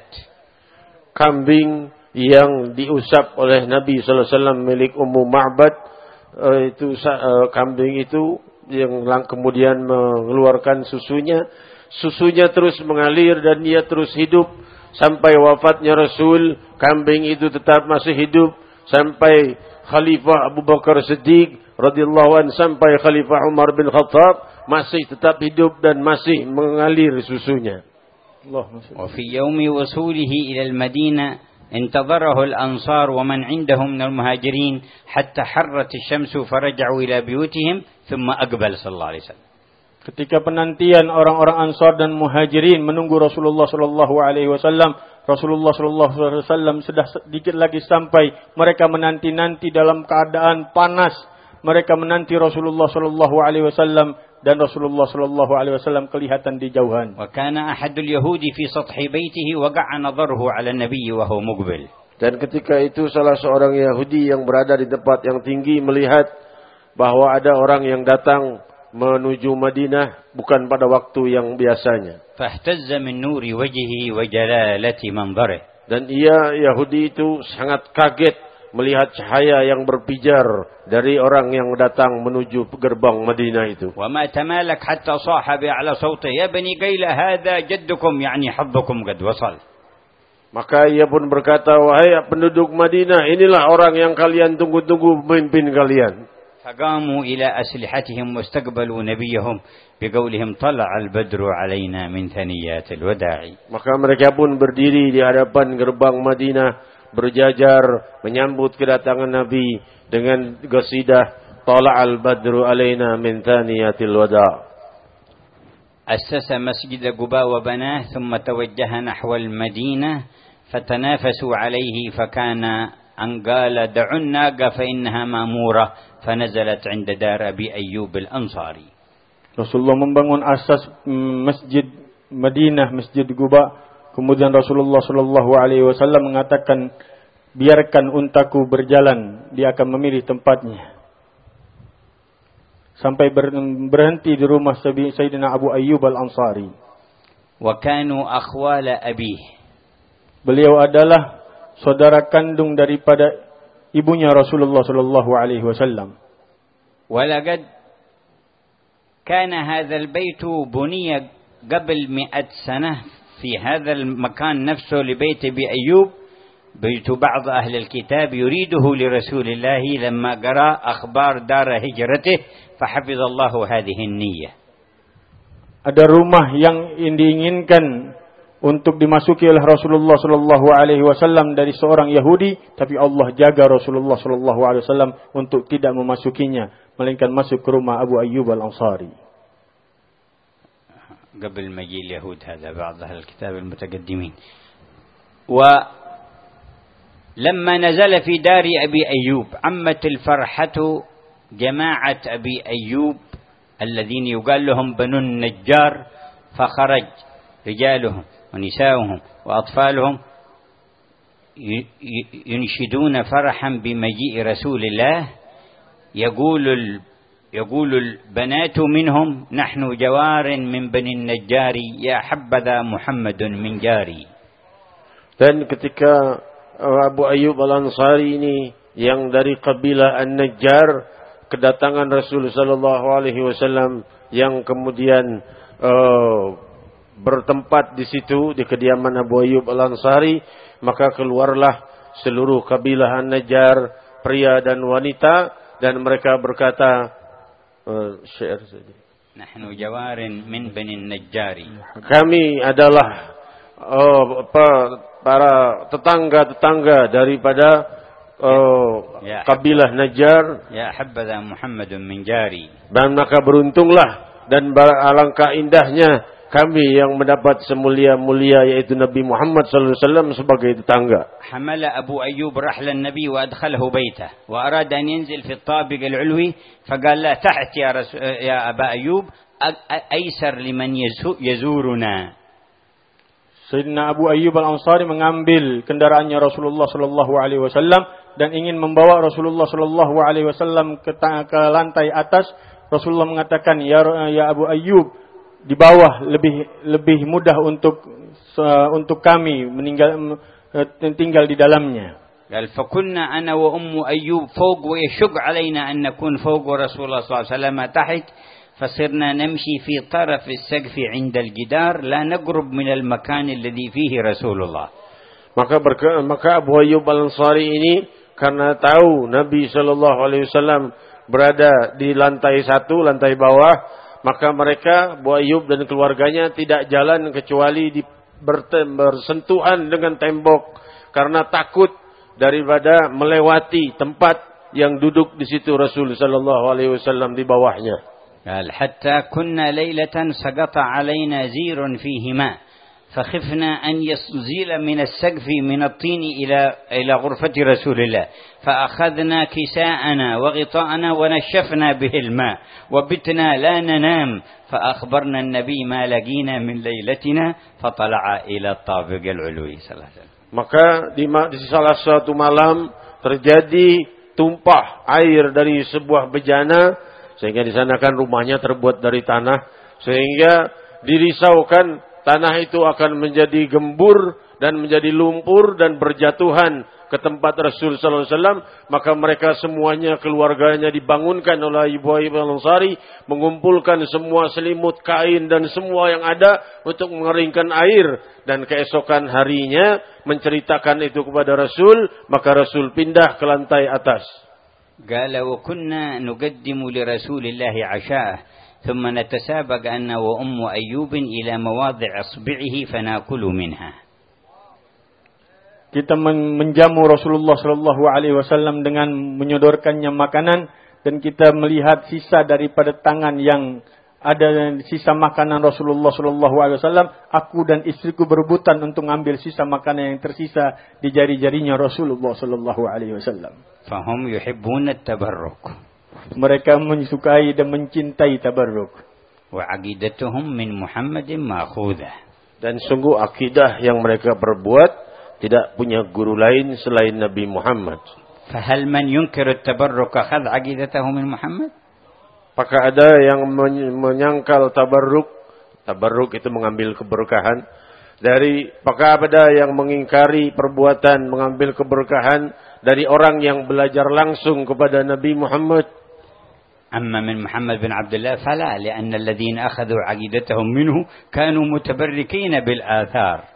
Speaker 3: Kambing yang diusap oleh Nabi sallallahu alaihi wasallam milik Ummu Ma'bad, kambing itu yang kemudian mengeluarkan susunya terus mengalir dan dia terus hidup sampai wafatnya Rasul. Kambing itu tetap masih hidup sampai Khalifah Abu Bakar Siddiq radhiyallahu anhu, sampai Khalifah Umar bin Khattab masih tetap hidup dan masih mengalir susunya.
Speaker 1: وفي يوم وصوله إلى المدينة انتظره الأنصار ومن عندهم من المهاجرين حتى حرت الشمس فرجعوا إلى بيوتهم ثم أقبل صلى الله عليه وسلم.
Speaker 2: Ketika penantian orang-orang Ansar dan Muhajirin menunggu Rasulullah sallallahu alaihi wasallam, Rasulullah sallallahu alaihi wasallam sudah sedikit lagi sampai. Mereka menanti-nanti dalam keadaan panas. Mereka menanti Rasulullah sallallahu alaihi wasallam dan Rasulullah sallallahu alaihi wasallam kelihatan di jauhan.
Speaker 1: Wa kana ahadul yahudi fi sathi baitihi waqa'a nadharuhu 'ala an-nabiy wa huwa muqbil.
Speaker 3: Dan ketika itu salah seorang Yahudi yang berada di tempat yang tinggi melihat bahwa ada orang yang datang menuju Madinah bukan pada waktu yang biasanya.
Speaker 1: Fahtazza min nuri wajhihi wa jalalati manzarihi. Dan
Speaker 3: Yahudi itu sangat kaget melihat cahaya yang berpijar dari orang yang datang menuju gerbang Madinah itu.
Speaker 1: Wa ma tamalak hatta saha bi ala sawti ya bani Qaila hadha jaddukum yani haddukum qad wasal.
Speaker 3: Maka ia pun berkata, wahai penduduk Madinah, inilah orang yang kalian tunggu-tunggu, pemimpin kalian.
Speaker 1: فقاموا إلى أسلحتهم واستقبلوا نبيهم بقولهم طلع البدر علينا من ثنيات الوداع.
Speaker 3: Maka mereka pun berdiri di hadapan gerbang Madinah, berjajar menyambut kedatangan Nabi dengan qasidah طلع البدر علينا من ثنيات الوداع.
Speaker 1: أسس مسجد قباء وبناه ثم توجه نحو المدينة فتنافسوا عليه فكان أن قال دعوا الناقة فإنها مأمورة فنزلت عند دار أبي أيوب الأنصاري.
Speaker 2: Rasulullah membangun asas masjid Madinah, masjid Quba. Kemudian Rasulullah sallallahu alaihi wasallam mengatakan, biarkan untaku berjalan, dia akan memilih tempatnya. Sampai berhenti di rumah Sayyidina Abu Ayyub Al-Ansari.
Speaker 1: Wa kanu akhwala abih.
Speaker 2: Beliau adalah saudara kandung daripada ibunya Rasulullah sallallahu alaihi wasallam.
Speaker 1: Walaqad kana hadzal bait buniya qabl 100 sanah fi hadzal makan nafsuhu li bait Abi Ayyub. Bait ba'd ahli al-kitab yuriduhu li Rasulillah lamma qara akhbar dar hijratih فحفظ الله هذه النية.
Speaker 2: Ada rumah yang diinginkan untuk dimasuki oleh Rasulullah sallallahu alaihi wasallam dari seorang Yahudi, tapi Allah jaga Rasulullah sallallahu alaihi wasallam untuk tidak memasukinya, melainkan masuk ke rumah Abu Ayyub Al-Ansari.
Speaker 1: قبل مجيء اليهود هذا بعض أهل الكتاب المتقدمين. ولما نزل في دار أبي أيوب عمت الفرحة جماعة أبي أيوب الذين يقال لهم بنو النجار فخرج رجالهم ونساؤهم وأطفالهم ينشدون فرحا بمجيء رسول الله. يقول البنات منهم نحن جوار من بني النجار يا حبذا محمد من جاري.
Speaker 3: Dan ketika Abu Ayyub Al-Ansari ini yang dari kabilah An-Najjar kedatangan Rasul sallallahu alaihi wasallam yang kemudian bertempat di situ di kediaman Abu Ayyub Al-Ansari, maka keluarlah seluruh kabilah An-Najjar, pria dan wanita, dan mereka berkata syair saja.
Speaker 1: Nahnu jawarin min bani Najjari.
Speaker 3: Kami adalah para tetangga-tetangga daripada kabilah Najjar.
Speaker 1: Ya habbaza Muhammadun min jari.
Speaker 3: Dan maka beruntunglah dan alangkah indahnya kami yang mendapat semulia-mulia yaitu Nabi Muhammad sallallahu alaihi wasallam sebagai tetangga.
Speaker 1: Hamala Abu Ayyub rahla an-nabi wa adkhalahu baytah wa arada an yanzil fi at-tabiq al-'ulwi faqala la taht ya Aba Ayyub aysar liman yazuruna.
Speaker 2: Sayyidina Abu Ayyub Al-Ansari mengambil kendaraannya Rasulullah sallallahu alaihi wasallam dan ingin membawa Rasulullah sallallahu alaihi wasallam ke lantai atas Rasulullah mengatakan, ya Abu Ayyub, di bawah lebih mudah untuk kami tinggal di dalamnya.
Speaker 1: قال فكنا أنا وأم أيوب فوق ويشق علينا أن نكون فوق ورسول الله صلى الله عليه وسلم تحت فصرنا نمشي في طرف السقف عند الجدار لا نقرب من المكان الذي فيه رسول الله.
Speaker 3: Maka Abu Ayyub Al-Ansari ini karena tahu Nabi Shallallahu Alaihi Wasallam berada di lantai 1, lantai bawah, maka mereka Abu Ayyub dan keluarganya tidak jalan kecuali bersentuhan dengan tembok karena takut daripada melewati tempat yang duduk di situ Rasul Shallallahu Alaihi Wasallam di bawahnya.
Speaker 1: حتى كنا ليلة سقط علينا زير فيه ماء فخفنا أن يزيل من السقف من الطين إلى غرفة رسول الله فأخذنا كساءنا وغطاءنا ونشفنا به الماء وبتنا لا ننام فأخبرنا النبي ما لقينا من ليلتنا فطلع إلى الطابق العلوي صلى الله عليه وسلم.
Speaker 3: Maka di salah satu malam terjadi tumpah air dari sebuah bejana, sehingga di sana kan rumahnya terbuat dari tanah, sehingga dirisaukan tanah itu akan menjadi gembur dan menjadi lumpur dan berjatuhan ke tempat Rasul sallallahu alaihi wasallam. Maka mereka semuanya, keluarganya dibangunkan oleh Abu Ayyub Al-Ansari, mengumpulkan semua selimut, kain dan semua yang ada untuk mengeringkan air, dan keesokan harinya menceritakan itu kepada Rasul, maka Rasul pindah ke lantai atas.
Speaker 1: قال وكنا نقدم لرسول الله عشاءه ثم نتسابق أنا وأم أيوب إلى مواضع أصبعه فنأكل منها.
Speaker 2: Kita menjamu Rasulullah Shallallahu Alaihi Wasallam dengan menyodorkannya makanan, dan kita melihat sisa daripada tangan yang ada sisa makanan Rasulullah Shallallahu Alaihi Wasallam. Aku dan istriku berebutan untuk mengambil sisa makanan yang tersisa di jari-jarinya Rasulullah Shallallahu Alaihi Wasallam.
Speaker 1: Fahum yuhibbun at-tabarruk.
Speaker 2: Mereka menyukai dan mencintai tabarruk.
Speaker 1: Wa aqidatuhum min Muhammadin ma'khudah.
Speaker 3: Dan sungguh akidah yang mereka perbuat tidak punya guru lain selain Nabi Muhammad.
Speaker 1: Fahal man yunkiru at-tabarruk akhadha aqidatahu min Muhammad?
Speaker 3: Apakah ada yang menyangkal tabarruk? Tabarruk itu mengambil keberkahan. Apakah ada yang mengingkari perbuatan mengambil keberkahan dari orang yang belajar langsung kepada Nabi Muhammad?
Speaker 1: Amma min Muhammad bin Abdullah fala, lianna alladhina akhadhu aqidatahum minhu kanu mutabarrikin bil athar.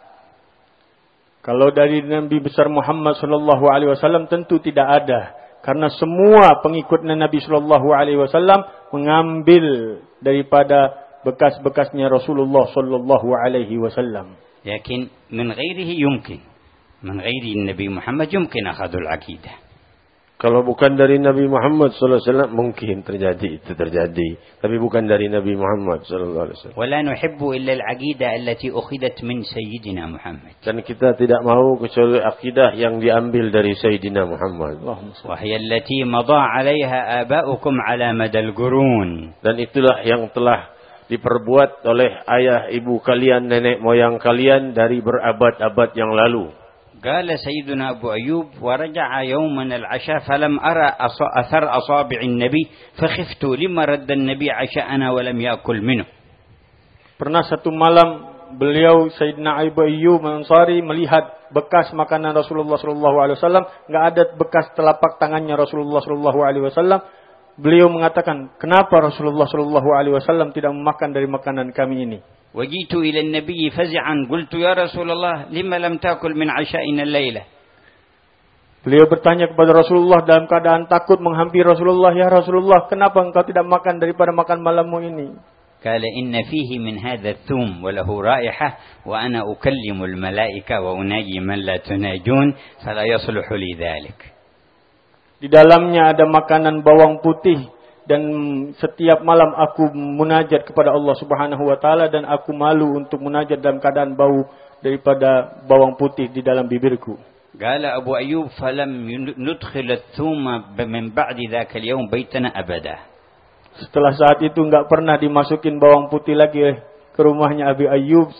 Speaker 2: Kalau dari Nabi besar Muhammad sallallahu alaihi wasallam tentu tidak ada, karena semua pengikut Nabi sallallahu alaihi wasallam mengambil daripada bekas-bekasnya Rasulullah sallallahu alaihi wasallam.
Speaker 1: Lakin min ghairihi yumkin. من غير النبي محمد يمكن أخذ العقيدة.
Speaker 3: Kalau bukan dari Nabi Muhammad sallallahu alaihi wasallam mungkin itu terjadi, tapi bukan dari Nabi Muhammad sallallahu alaihi wasallam.
Speaker 1: ولا نحب إلا العقيدة التي أخذت من سيدنا محمد.
Speaker 3: Dan kita tidak mau kecuali akidah yang diambil dari Sayyidina Muhammad.
Speaker 1: وهي التي مضى عليها آباؤكم على مدى القرون.
Speaker 3: Dan itulah yang telah diperbuat oleh ayah ibu kalian, nenek moyang kalian dari berabad-abad yang lalu.
Speaker 1: قال سيدنا أبو أيوب ورجع يوما العشاء فلم أرى أثر أصابع النبي فخفت لما رد النبي عشاءنا ولم يأكل منه.
Speaker 2: Pernah satu malam beliau Sayyidina Abu Ayyub Al-Ansari melihat bekas makanan Rasulullah sallallahu alaihi wasallam, enggak ada bekas telapak tangannya Rasulullah sallallahu alaihi wasallam. Beliau mengatakan, "Kenapa Rasulullah sallallahu alaihi wasallam tidak memakan dari makanan kami ini?"
Speaker 1: وجئت إلى النبي فزعا قلت يا رسول الله لما لم تأكل من عشائنا الليلة.
Speaker 2: Beliau bertanya kepada Rasulullah dalam keadaan takut menghampiri Rasulullah, "Ya Rasulullah, kenapa engkau tidak makan daripada makan malammu ini?"
Speaker 1: قال إن فيه من هذا الثوم وله رائحة وأنا أكلم الملائكة وأناجي من لا تناجون فلا يصلح لي ذلك.
Speaker 2: Di dalamnya ada makanan bawang putih, dan setiap malam aku munajat kepada Allah Subhanahu wa taala, dan aku malu untuk munajat dalam keadaan bau daripada bawang putih di dalam bibirku.
Speaker 1: قال أبو أيوب فلم ندخل الثوم من بعد ذاك اليوم بيتنا أبدا.
Speaker 2: Setelah saat itu enggak pernah dimasukin bawang putih lagi ke rumahnya Abi Ayyub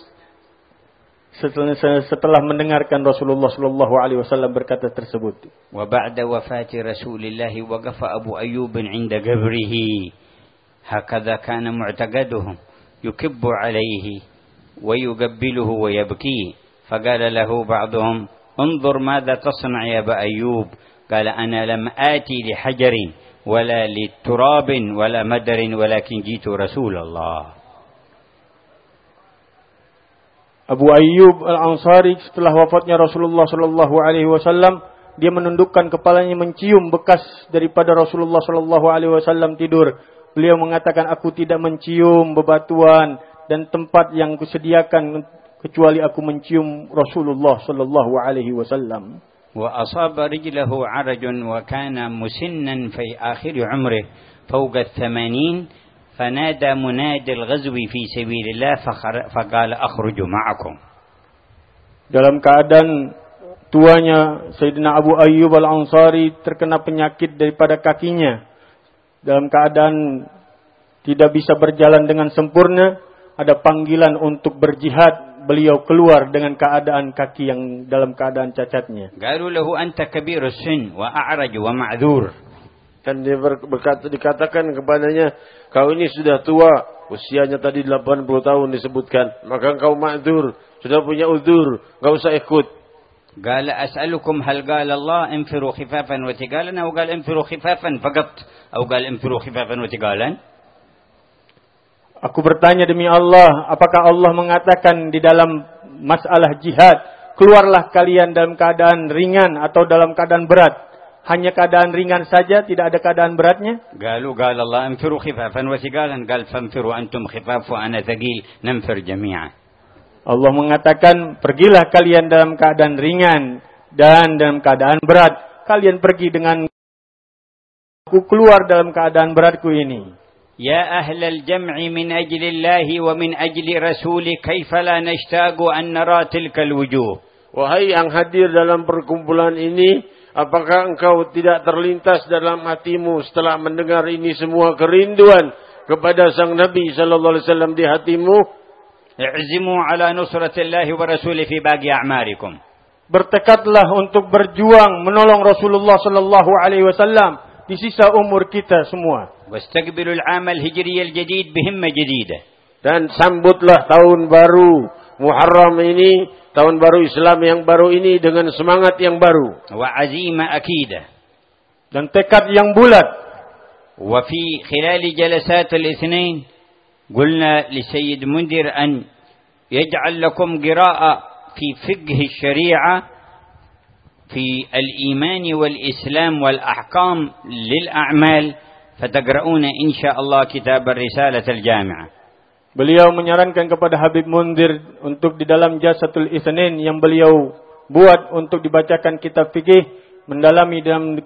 Speaker 2: setelah mendengarkan Rasulullah sallallahu alaihi wasallam berkata tersebut.
Speaker 1: Wa ba'da wafati Rasulillah waqafa Abu Ayyub 'inda qabrihi هكذا كان معتقدهم يكب عليه ويقبله ويبكيه فقال له بعضهم انظر ماذا تصنع يا أبا أيوب قال أنا لم آتي لحجر ولا لتراب ولا مدر ولكن جئت رسول الله.
Speaker 2: Abu Ayyub Al-Ansari setelah wafatnya Rasulullah sallallahu alaihi wasallam, dia menundukkan kepalanya mencium bekas daripada Rasulullah sallallahu alaihi wasallam tidur. Beliau mengatakan, aku tidak mencium bebatuan dan tempat yang kusediakan kecuali aku mencium Rasulullah sallallahu alaihi wasallam.
Speaker 1: Wa asaba rijlahu 'arajun wa kana musinnan fi akhir umrihi fawqa 80 فنادى منادي الغزو في سبيل الله فقال أخرج معكم.
Speaker 2: Dalam keadaan tuanya Sayyidina Abu Ayyub Al-Ansari terkena penyakit daripada kakinya. Dalam keadaan tidak bisa berjalan dengan sempurna, ada panggilan untuk berjihad, beliau keluar dengan keadaan kaki yang dalam keadaan cacatnya.
Speaker 1: قالوا له أنت كبير السن وأعرج ومعذور.
Speaker 3: Dan dia dikatakan kepadanya, kau ini sudah tua, usianya tadi 80 tahun disebutkan, maka engkau ma'dzur, sudah punya uzur, enggak usah ikut.
Speaker 1: قال أسألكم هل قال الله انفروا خفافا وثقالا أو قال انفروا خفافا فقط أو قال انفروا خفافا وثقالا.
Speaker 2: Aku bertanya demi Allah, apakah Allah mengatakan di dalam masalah jihad, keluarlah kalian dalam keadaan ringan atau dalam keadaan berat? Hanya keadaan ringan saja, tidak ada keadaan beratnya?
Speaker 1: قالوا قال الله انفروا خفافا وثقالا قال فانفروا أنتم خفاف وأنا ثقيل ننفر جميعا.
Speaker 2: Allah mengatakan, pergilah kalian dalam keadaan ringan dan dalam keadaan berat. Kalian pergi dengan aku, keluar dalam keadaan beratku ini.
Speaker 1: Ya ahlal jam'i min ajli Allah wa min ajli rasuli kaifa la nashtaqu an nara tilkal wujuh.
Speaker 3: Wahai yang hadir dalam perkumpulan ini, apakah engkau tidak terlintas dalam hatimu setelah mendengar ini semua kerinduan kepada sang Nabi sallallahu alaihi wasallam di hatimu?
Speaker 1: I'zimu ala nusratillahi wa rasuli fi baqi a'marikum.
Speaker 2: Bertekadlah untuk berjuang menolong Rasulullah sallallahu alaihi wasallam di sisa umur kita semua.
Speaker 1: Wastaqbilul 'am al-hijri al-jadid bihimma jadidah.
Speaker 3: Dan sambutlah tahun baru Muharram ini, tahun baru Islam yang baru ini dengan semangat yang baru.
Speaker 1: Wa azima akidah.
Speaker 2: Dan tekad yang bulat.
Speaker 1: Wa fi khilal jalasat al-ithnain qulna li Sayyid Mundir an yaj'al lakum qira'a fi fiqh الشريعة في الإيمان والإسلام والأحكام للأعمال فتقرؤون إن شاء الله كتاب الرسالة الجامعة.
Speaker 2: Beliau menyarankan kepada Habib Mundir untuk di dalam Jalsatul Itsnain yang beliau buat untuk dibacakan kitab fikih, mendalami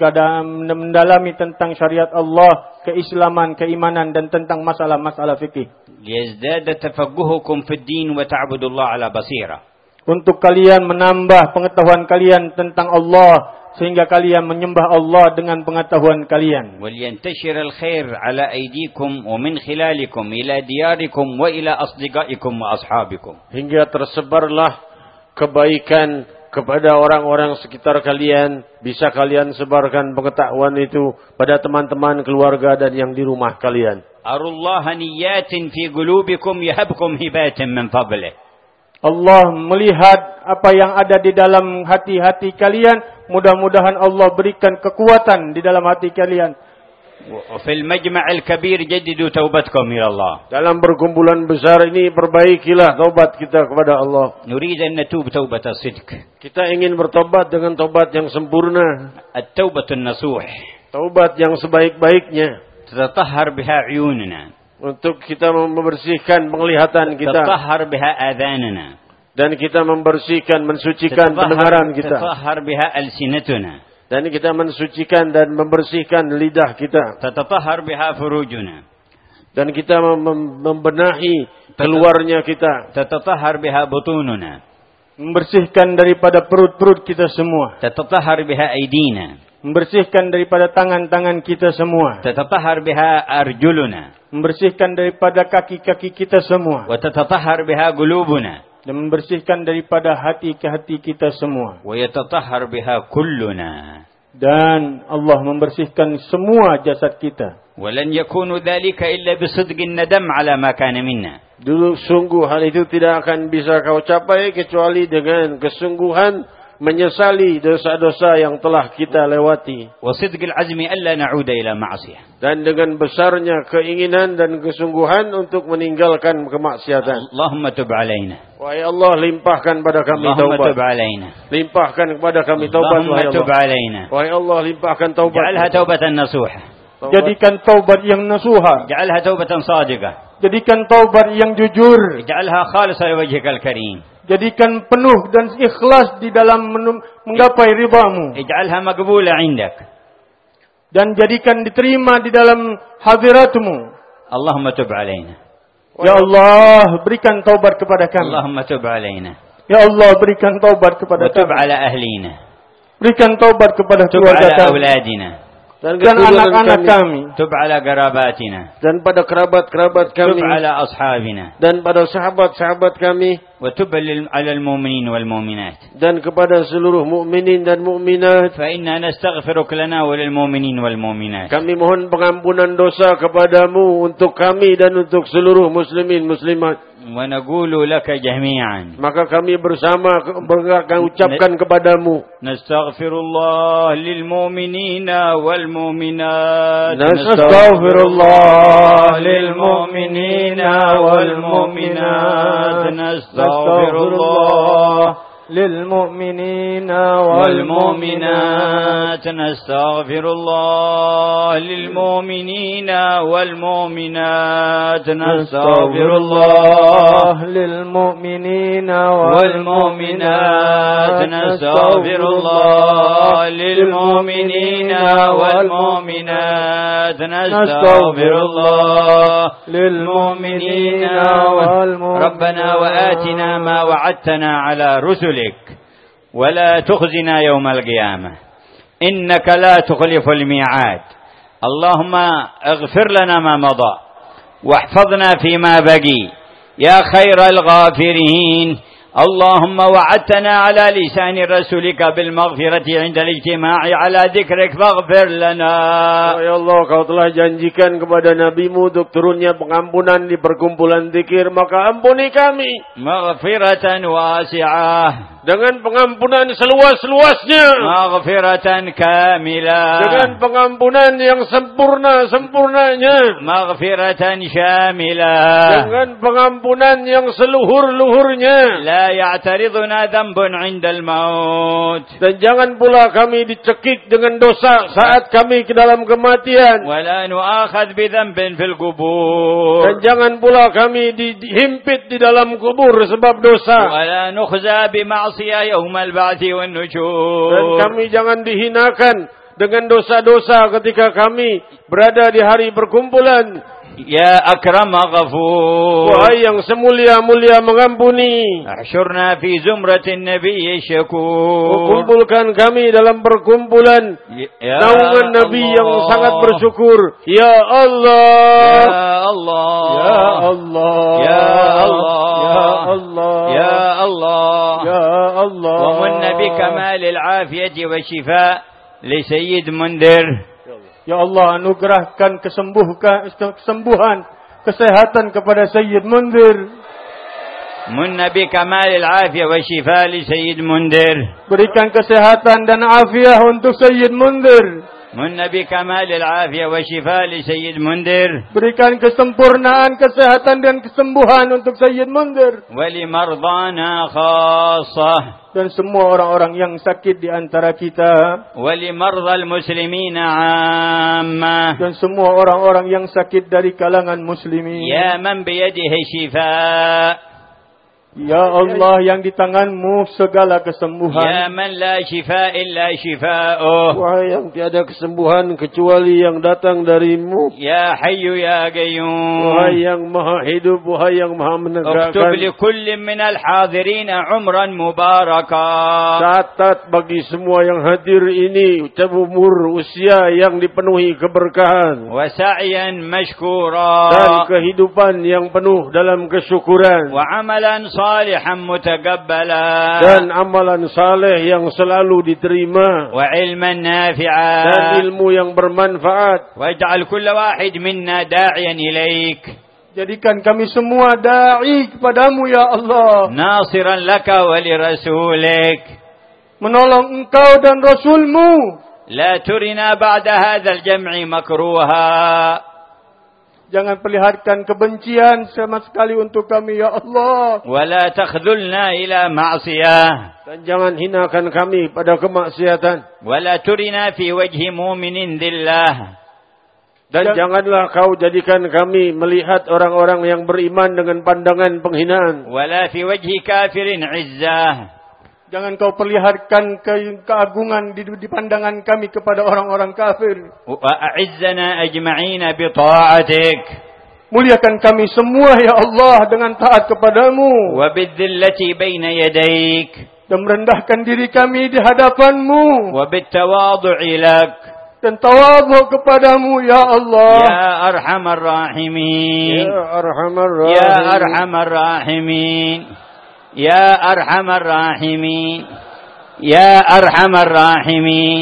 Speaker 2: tentang syariat Allah, keislaman, keimanan dan tentang masalah-masalah fikih.
Speaker 1: Liyazdada tafaqquhukum fid din wa ta'budullah ala basira.
Speaker 2: Untuk kalian menambah pengetahuan kalian tentang Allah sehingga kalian menyembah Allah dengan pengetahuan kalian.
Speaker 1: وَلْيَنْتَشِرَ الْخَيْرَ عَلَى أَيْدِيكُمْ وَمِنْ خِلَالِكُمْ إِلَى دِيَارِكُمْ وَإِلَى أَصْدِقَائِكُمْ وَأَصْحَابِكُمْ.
Speaker 3: Hingga tersebarlah kebaikan kepada orang-orang sekitar kalian. Bisa kalian sebarkan pengetahuan itu pada teman-teman, keluarga dan yang di rumah kalian.
Speaker 1: Arullaha niyatin fi qulubikum yahabkum hibatan min fadlih.
Speaker 2: Allah melihat apa yang ada di dalam hati-hati kalian. Mudah-mudahan Allah berikan kekuatan di dalam hati kalian.
Speaker 1: Fil majma'il kabir jaddidu taubatkum ila Allah.
Speaker 3: Dalam perkumpulan besar ini perbaikilah taubat kita kepada Allah.
Speaker 1: Nurid an natub taubat as-sidq.
Speaker 3: Kita ingin bertobat dengan taubat yang sempurna.
Speaker 1: At-taubatun nasuh.
Speaker 3: Taubat yang sebaik-baiknya.
Speaker 1: Tatatahhar biha uyununa.
Speaker 3: Untuk kita membersihkan penglihatan kita.
Speaker 1: Tatatahhar biha adhanana.
Speaker 3: Dan kita membersihkan, mensucikan pendengaran kita.
Speaker 1: Tatatahhar biha alsinatuna.
Speaker 3: Dan kita mensucikan dan membersihkan lidah kita.
Speaker 1: Tatatahhar biha furujuna.
Speaker 3: Dan kita membenahi keluarnya kita.
Speaker 1: Tatatahhar biha butununa.
Speaker 2: Membersihkan daripada perut-perut kita semua.
Speaker 1: Tatatahhar biha aydina.
Speaker 2: Membersihkan daripada tangan-tangan kita semua.
Speaker 1: Tatatahhar biha arjuluna.
Speaker 2: Membersihkan daripada kaki-kaki kita semua.
Speaker 1: Wa tatatahhar biha qulubuna.
Speaker 2: Dan membersihkan daripada hati ke hati kita semua.
Speaker 1: Wa yatatahhar biha kulluna.
Speaker 2: Dan Allah membersihkan semua jasad kita.
Speaker 1: ولن يكون ذلك إلا بصدق الندم على ما كان منا.
Speaker 3: Dulu sungguh hal itu tidak akan bisa kau capai kecuali dengan kesungguhan menyesali dosa-dosa yang telah kita lewati.
Speaker 1: وصدق العزم ألا نعود إلى معصية.
Speaker 3: Dan dengan besarnya keinginan dan kesungguhan untuk meninggalkan kemaksiatan.
Speaker 1: Allahumma tub alaina.
Speaker 3: Wahai Allah, limpahkan pada kami taubat.
Speaker 1: Allahumma tub alaina.
Speaker 3: Limpahkan kepada kami taubat, wahai
Speaker 1: Allahumma tub
Speaker 3: Allah.
Speaker 1: alaina.
Speaker 3: Wahai Allah, limpahkan taubat.
Speaker 1: Ja'alha taubatan nasuha.
Speaker 2: Jadikan taubat yang nasuha.
Speaker 1: Ja'alha taubatan sadiqah.
Speaker 2: Jadikan taubat yang jujur.
Speaker 1: Ja'alha khalisah liwajhikal karim.
Speaker 2: Jadikan penuh dan ikhlas di dalam menggapai ridhamu.
Speaker 1: Ij'alha maqbula 'indak.
Speaker 2: Dan jadikan diterima di dalam hadiratmu.
Speaker 1: Allahumma tub alaina.
Speaker 2: Ya Allah, berikan taubat kepada kami.
Speaker 1: Allahumma tub alaina.
Speaker 2: Ya Allah, berikan taubat kepada
Speaker 1: Wa tub
Speaker 2: kami.
Speaker 1: ala ahlina.
Speaker 2: Berikan taubat kepada
Speaker 1: Tub
Speaker 2: keluarga
Speaker 1: ala
Speaker 2: kami
Speaker 1: auladina.
Speaker 3: Dan
Speaker 2: anak-anak kami.
Speaker 1: Tub ala qarabatina.
Speaker 3: Dan pada kerabat-kerabat
Speaker 1: Tub
Speaker 3: kami.
Speaker 1: ala ashabina.
Speaker 3: Dan pada sahabat-sahabat kami.
Speaker 1: Wa tub ala al-mu'minin wal mu'minat.
Speaker 3: Dan kepada seluruh mukminin dan mukminat.
Speaker 1: Fa inna nastaghfiruka lana wa lil mu'minin wal mu'minat.
Speaker 3: Kami mohon pengampunan dosa kepadamu untuk kami dan untuk seluruh muslimin muslimat.
Speaker 1: Wa naqulu laka jami'an.
Speaker 3: Maka kami bersama akan ucapkan kepadamu.
Speaker 1: Nastaghfirullah lil mu'minina wal mu'minat.
Speaker 2: Nastaghfirullah
Speaker 1: lil mu'minina wal mu'minat. Nastaghfirullah
Speaker 2: للمؤمنين
Speaker 1: والمؤمنات. نستغفر الله للمؤمنين والمؤمنات. نستغفر الله
Speaker 2: للمؤمنين
Speaker 1: والمؤمنات. نستغفر الله للمؤمنين والمؤمنات. نستغفر الله للمؤمنين ربنا وآتنا ما وعدتنا على رسلك ولا تخزنا يوم القيامة إنك لا تخلف الميعاد. اللهم اغفر لنا ما مضى واحفظنا فيما بقي يا خير الغافرين. اللهم وعدتنا على لسان رسولك بالمغفرة عند الاجتماع على ذكرك فاغفر لنا.
Speaker 3: Ya Allah, kau telah janjikan kepada nabimu untuk turunnya pengampunan di perkumpulan zikir, maka ampuni kami.
Speaker 1: مغفرة واسعة.
Speaker 3: Dengan pengampunan seluas-luasnya.
Speaker 1: مغفرة كاملة.
Speaker 3: Dengan pengampunan yang sempurna-sempurnanya.
Speaker 1: مغفرة شاملة.
Speaker 3: Dengan pengampunan yang seluhur-luhurnya.
Speaker 1: لا يعترضنا ذنب عند الموت.
Speaker 3: Dan jangan pula kami dicekik dengan dosa saat kami ke dalam kematian.
Speaker 1: ولا نؤاخذ بذنب في القبور.
Speaker 3: Dan jangan pula kami dihimpit di dalam kubur sebab dosa.
Speaker 1: ولا نخزى بمعصية يوم البعث والنشور.
Speaker 3: Dan kami jangan dihinakan dengan dosa-dosa ketika kami berada di hari perkumpulan.
Speaker 1: Ya akram ghafur.
Speaker 3: Wahai yang semulia-mulia mengampuni.
Speaker 1: Ahsyurna fi zumratin nabiyyi syakur.
Speaker 3: Kumpulkan kami dalam perkumpulan naungan Nabi yang sangat bersyukur. Ya Allah.
Speaker 1: Ya Allah.
Speaker 3: Ya Allah.
Speaker 1: Ya Allah.
Speaker 3: Ya Allah.
Speaker 1: Ya Allah.
Speaker 3: Ya Allah.
Speaker 1: Wa munna bi kamalil afiyati wa shifa li Sayyid Mundir.
Speaker 2: Ya Allah, anugerahkan kesembuhan, kesehatan kepada Sayyid Mundir.
Speaker 1: Munna bi kamalil afiyah wa shifa li Sayyid Mundir.
Speaker 2: Berikan kesehatan dan afiah untuk Sayyid Mundir.
Speaker 1: Munna bi kamalil afiyah wa shifa li Sayyid Mundir.
Speaker 2: Berikan kesempurnaan, kesehatan dan kesembuhan untuk Sayyid Mundir.
Speaker 1: Wa li mardana khassah.
Speaker 2: Dan semua orang-orang yang sakit di antara kita.
Speaker 1: Wali mardhal muslimina amma.
Speaker 2: Dan semua orang-orang yang sakit dari kalangan muslimin.
Speaker 1: Ya man biyadihi shifa.
Speaker 2: Ya Allah, yang di tanganmu segala kesembuhan.
Speaker 1: Ya man la shifa illa shifa'uh.
Speaker 3: Wahai yang tiada kesembuhan kecuali yang datang darimu.
Speaker 1: Ya hayyu ya qayyum.
Speaker 3: Wahai yang maha hidup, wahai yang maha menegakkan.
Speaker 1: Uktub li kullin minal hadirin umran mubarakah.
Speaker 3: Catat bagi semua yang hadir ini umur usia yang dipenuhi keberkahan.
Speaker 1: Wa sa'yan mashkura.
Speaker 3: Dan kehidupan yang penuh dalam kesyukuran.
Speaker 1: Wa amalan صالحا متقبلا
Speaker 3: dan amalan saleh yang selalu diterima
Speaker 1: وعلما نافعا
Speaker 3: dan ilmu yang bermanfaat.
Speaker 1: واجعل كل واحد منا داعيا إليك
Speaker 2: Jadikan kami semua da'i kepadamu ya Allah,
Speaker 1: ناصرا لك ولرسولك
Speaker 2: menolong engkau dan Rasulmu.
Speaker 1: لا ترنا بعد هذا الجمع مكروها
Speaker 2: Jangan perlihatkan kebencian sama sekali untuk kami ya Allah.
Speaker 1: ولا تخذلنا إلى معصية
Speaker 3: Dan jangan hinakan kami pada kemaksiatan.
Speaker 1: ولا ترنا في وجه مؤمن ذلة
Speaker 3: Dan janganlah kau jadikan kami melihat orang-orang yang beriman dengan pandangan penghinaan.
Speaker 1: ولا في وجه كافر عزة
Speaker 2: Jangan kau perlihatkan keagungan di pandangan kami kepada orang-orang kafir.
Speaker 1: وأعزنا أجمعين بطاعتك
Speaker 2: Muliakan kami semua ya Allah dengan taat kepadamu.
Speaker 1: وبالذلة بين يديك
Speaker 2: Dan merendahkan diri kami di hadapanmu.
Speaker 1: وبالتواضع لك
Speaker 2: Dan tawadhu kepadamu ya Allah.
Speaker 1: يا أرحم الراحمين
Speaker 3: Ya Arhamar Rahim.
Speaker 1: يا أرحم الراحمين يا أرحم الراحمين يا أرحم الراحمين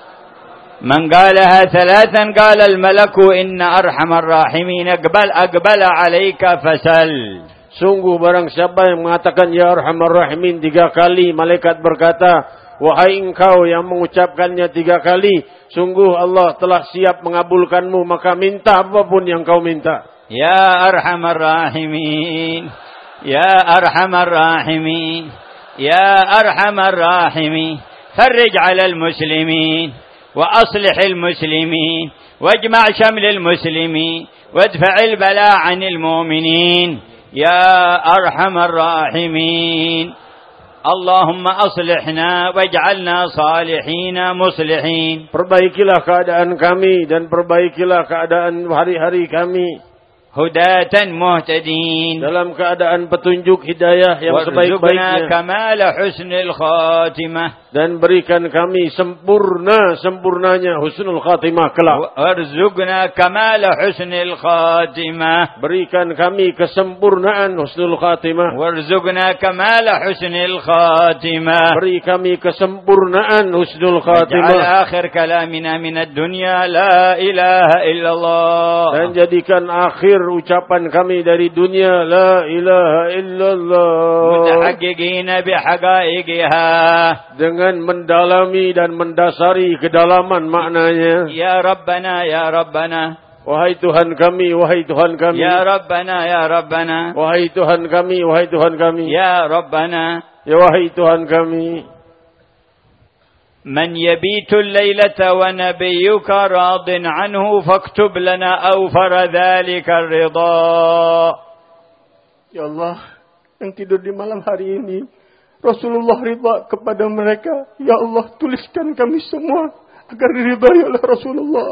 Speaker 1: من قالها ثلاثا قال الملك إن أرحم الراحمين أقبل عليك فسل.
Speaker 3: Sungguh barang siapa yang mengatakan Ya Arhamar Rahimin 3 kali, malaikat berkata, wahai engkau yang mengucapkannya 3 kali, sungguh Allah telah siap mengabulkanmu, maka minta apapun yang kau minta.
Speaker 1: يا أرحم الراحمين يا أرحم الراحمين يا أرحم الراحمين فرج على المسلمين وأصلح المسلمين واجمع شمل المسلمين وادفع البلاء عن المؤمنين يا أرحم الراحمين اللهم أصلحنا واجعلنا صالحين مصلحين.
Speaker 3: Perbaikilah keadaan kami dan perbaikilah keadaan hari-hari kami.
Speaker 1: هداة مهتدين
Speaker 3: Dalam keadaan petunjuk hidayah yang
Speaker 1: وارزقنا
Speaker 3: sebaik-baiknya.
Speaker 1: كمال حسن الخاتمة
Speaker 3: Dan berikan kami sempurnanya husnul khatimah kelak.
Speaker 1: وارزقنا كمال حسن الخاتمة
Speaker 3: Berikan kami kesempurnaan husnul khatimah.
Speaker 1: وارزقنا كمال حسن الخاتمة
Speaker 3: Beri kami kesempurnaan husnul
Speaker 1: واجعل
Speaker 3: khatimah.
Speaker 1: آخر كلامنا من الدنيا لا إله إلا الله
Speaker 3: Dan jadikan akhir ucapan kami dari dunia la ilaha illallah.
Speaker 1: متحققين بحقائقها
Speaker 3: Dengan mendalami dan mendasari kedalaman maknanya.
Speaker 1: يا ربنا يا ربنا
Speaker 3: Wahai Tuhan kami, wahai Tuhan kami.
Speaker 1: يا ربنا يا ربنا
Speaker 3: Wahai Tuhan kami, wahai Tuhan kami.
Speaker 1: يا ربنا
Speaker 3: Ya wahai Tuhan kami.
Speaker 1: من يبيت الليلة ونبيك راض عنه فاكتب لنا أوفر ذلك الرضا.
Speaker 2: Ya Allah, yang tidur di malam hari ini Rasulullah ridha kepada mereka. Ya Allah, tuliskan kami semua agar diridhai oleh Rasulullah.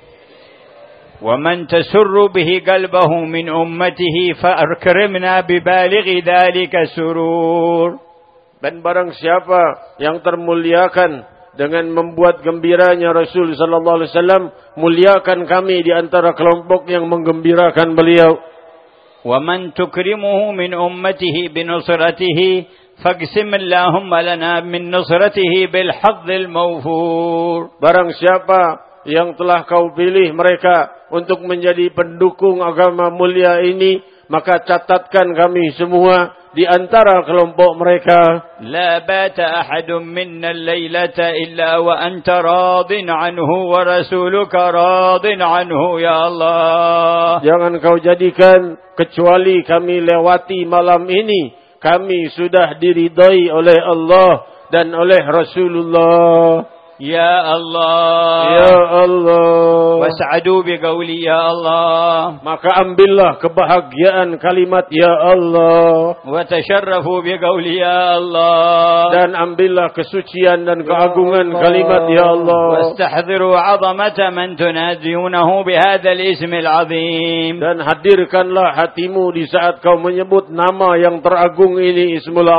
Speaker 1: ومن تسر به قلبه من أمته فأكرمنا ببالغ ذلك السرور.
Speaker 3: Dan barang siapa yang termuliakan dengan membuat gembiranya Rasul sallallahu alaihi wasallam, muliakan kami di antara kelompok yang menggembirakan beliau.
Speaker 1: ومن تكرمه من أمته بنصرته فاقسم اللهم لنا من نصرته بالحظ الموفور.
Speaker 3: Barang siapa yang telah kau pilih mereka untuk menjadi pendukung agama mulia ini, maka catatkan kami semua di antara kelompok mereka.
Speaker 1: لا بات أحد منا الليلة إلا وأنت راض عنه ورسولك راض عنه يا الله.
Speaker 3: Jangan kau jadikan kecuali kami lewati malam ini, kami sudah diridai oleh Allah dan oleh Rasulullah.
Speaker 1: يا الله
Speaker 3: Ya Allah.
Speaker 1: واسعدوا بقولي يا الله
Speaker 3: Maka ambillah kebahagiaan kalimat Ya Allah.
Speaker 1: وتشرفوا بقولي يا الله
Speaker 3: Dan ambillah kesucian dan keagungan kalimat Ya Allah.
Speaker 1: واستحضروا عظمة من تنادونه بهذا الاسم العظيم.
Speaker 3: Dan hadirkanlah hatimu di saat kau menyebut nama yang teragung ini, Ismul Azam.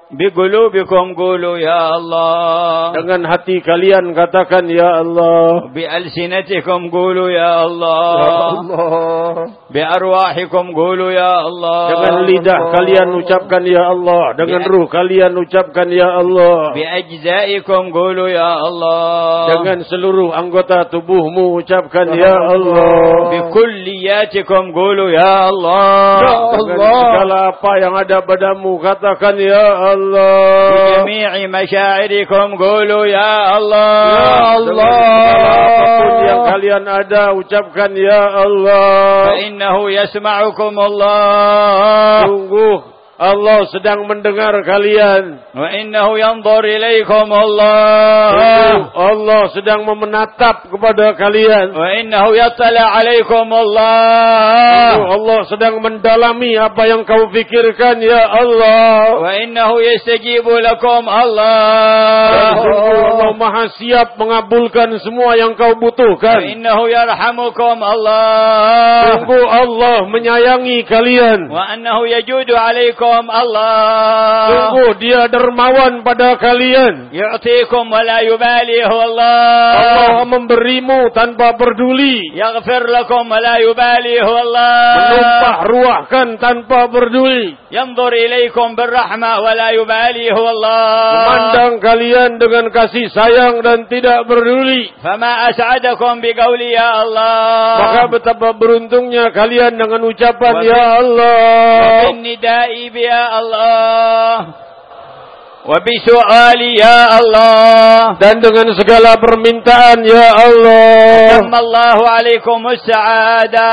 Speaker 1: بقلوبكم قولوا يا الله.
Speaker 3: Dengan hati kalian katakan ya Allah.
Speaker 1: بألسنتكم قولوا يا الله.
Speaker 3: Ya Allah.
Speaker 1: بأرواحكم قولوا يا الله.
Speaker 3: Dengan lidah kalian ucapkan ya Allah. Dengan ruh kalian ucapkan ya Allah.
Speaker 1: بأجزائكم قولوا يا الله.
Speaker 3: Dengan seluruh anggota tubuhmu ucapkan ya Allah.
Speaker 1: بكلياتكم قولوا يا الله.
Speaker 3: Dengan segala apa yang ada padamu katakan ya Allah.
Speaker 1: بجميع مشاعركم قولوا يا الله.
Speaker 3: Ya Allah. Apapun yang kalian ada ucapkan ya Allah.
Speaker 1: فإنه يسمعكم الله.
Speaker 3: Sungguh Allah sedang mendengar kalian.
Speaker 1: وإنه ينظر إليكم الله.
Speaker 3: Allah sedang menatap kepada kalian.
Speaker 1: وإنه يطلع عليكم الله.
Speaker 3: Allah sedang mendalami apa yang kau fikirkan ya Allah.
Speaker 1: وإنه يستجيب لكم الله.
Speaker 3: Allah Maha siap mengabulkan semua yang kau butuhkan.
Speaker 1: وإنه يرحمكم الله.
Speaker 3: Sungguh Allah menyayangi kalian.
Speaker 1: وأنه يجود عليكم الله.
Speaker 3: Sungguh Dia dermawan pada kalian.
Speaker 1: يعطيكم ولا يبالي هو الله.
Speaker 3: Allah memberimu tanpa peduli.
Speaker 1: يغفر لكم ولا يبالي هو الله.
Speaker 3: Menumpah ruahkan tanpa peduli.
Speaker 1: ينظر إليكم بالرحمة ولا يبالي هو الله.
Speaker 3: Memandang kalian dengan kasih sayang dan tidak peduli.
Speaker 1: فما أسعدكم بقولي يا الله.
Speaker 3: Maka betapa beruntungnya kalian dengan ucapan ya Allah.
Speaker 1: وبالنداء يا الله. وبسؤالي يا الله.
Speaker 3: Dan dengan segala permintaan ya Allah.
Speaker 1: أتم الله عليكم السعادة.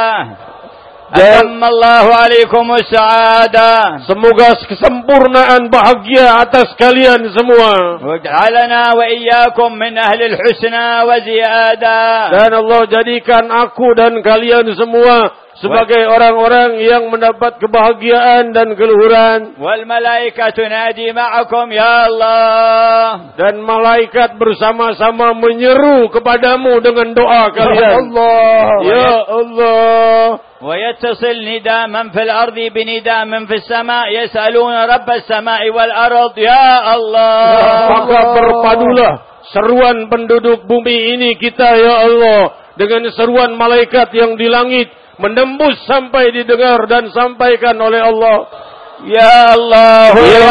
Speaker 1: أتم الله عليكم السعادة.
Speaker 3: Semoga kesempurnaan bahagia atas kalian semua.
Speaker 1: واجعلنا وإياكم من أهل الحسنى وزيادة.
Speaker 3: Dan Allah jadikan aku dan kalian semua sebagai orang-orang yang mendapat kebahagiaan dan keluhuran.
Speaker 1: والملائكة تنادي معكم يا الله.
Speaker 3: Dan malaikat bersama-sama menyeru kepadamu dengan doa kalian.
Speaker 2: Allah.
Speaker 3: Ya Allah.
Speaker 1: ويتصل نداء من في الأرض بنداء من في السماء يسألون رب السماء والأرض يا الله.
Speaker 3: Maka berpadulah seruan penduduk bumi ini kita ya Allah dengan seruan malaikat yang di langit menembus sampai didengar dan sampaikan oleh Allah.
Speaker 1: Ya Allah,
Speaker 3: Ya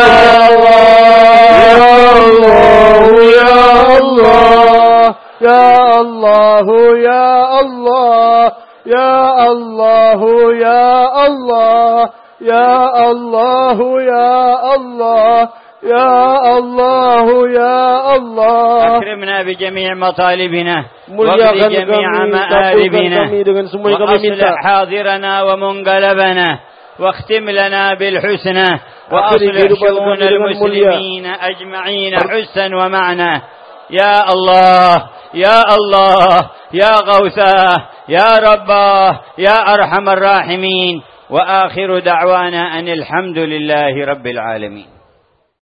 Speaker 3: Allah, Ya Allah,
Speaker 2: Ya Allah, Ya Allah, Ya Allah, Ya Allah, Ya Allah, Ya Allah, Ya Allah, Ya Allah.
Speaker 1: أكرمنا بجميع مطالبنا
Speaker 3: Muliakan
Speaker 1: واقض جميع
Speaker 3: kami,
Speaker 1: مآربنا
Speaker 3: kami dengan semua yang kami minta.
Speaker 1: وأصلح حاضرنا ومنقلبنا واختم لنا بالحسنى وأصلح شؤون المسلمين أجمعين حسا ومعنى. يا الله يا الله يا غوثاه يا رباه يا أرحم الراحمين. وآخر دعوانا أن الحمد لله رب العالمين.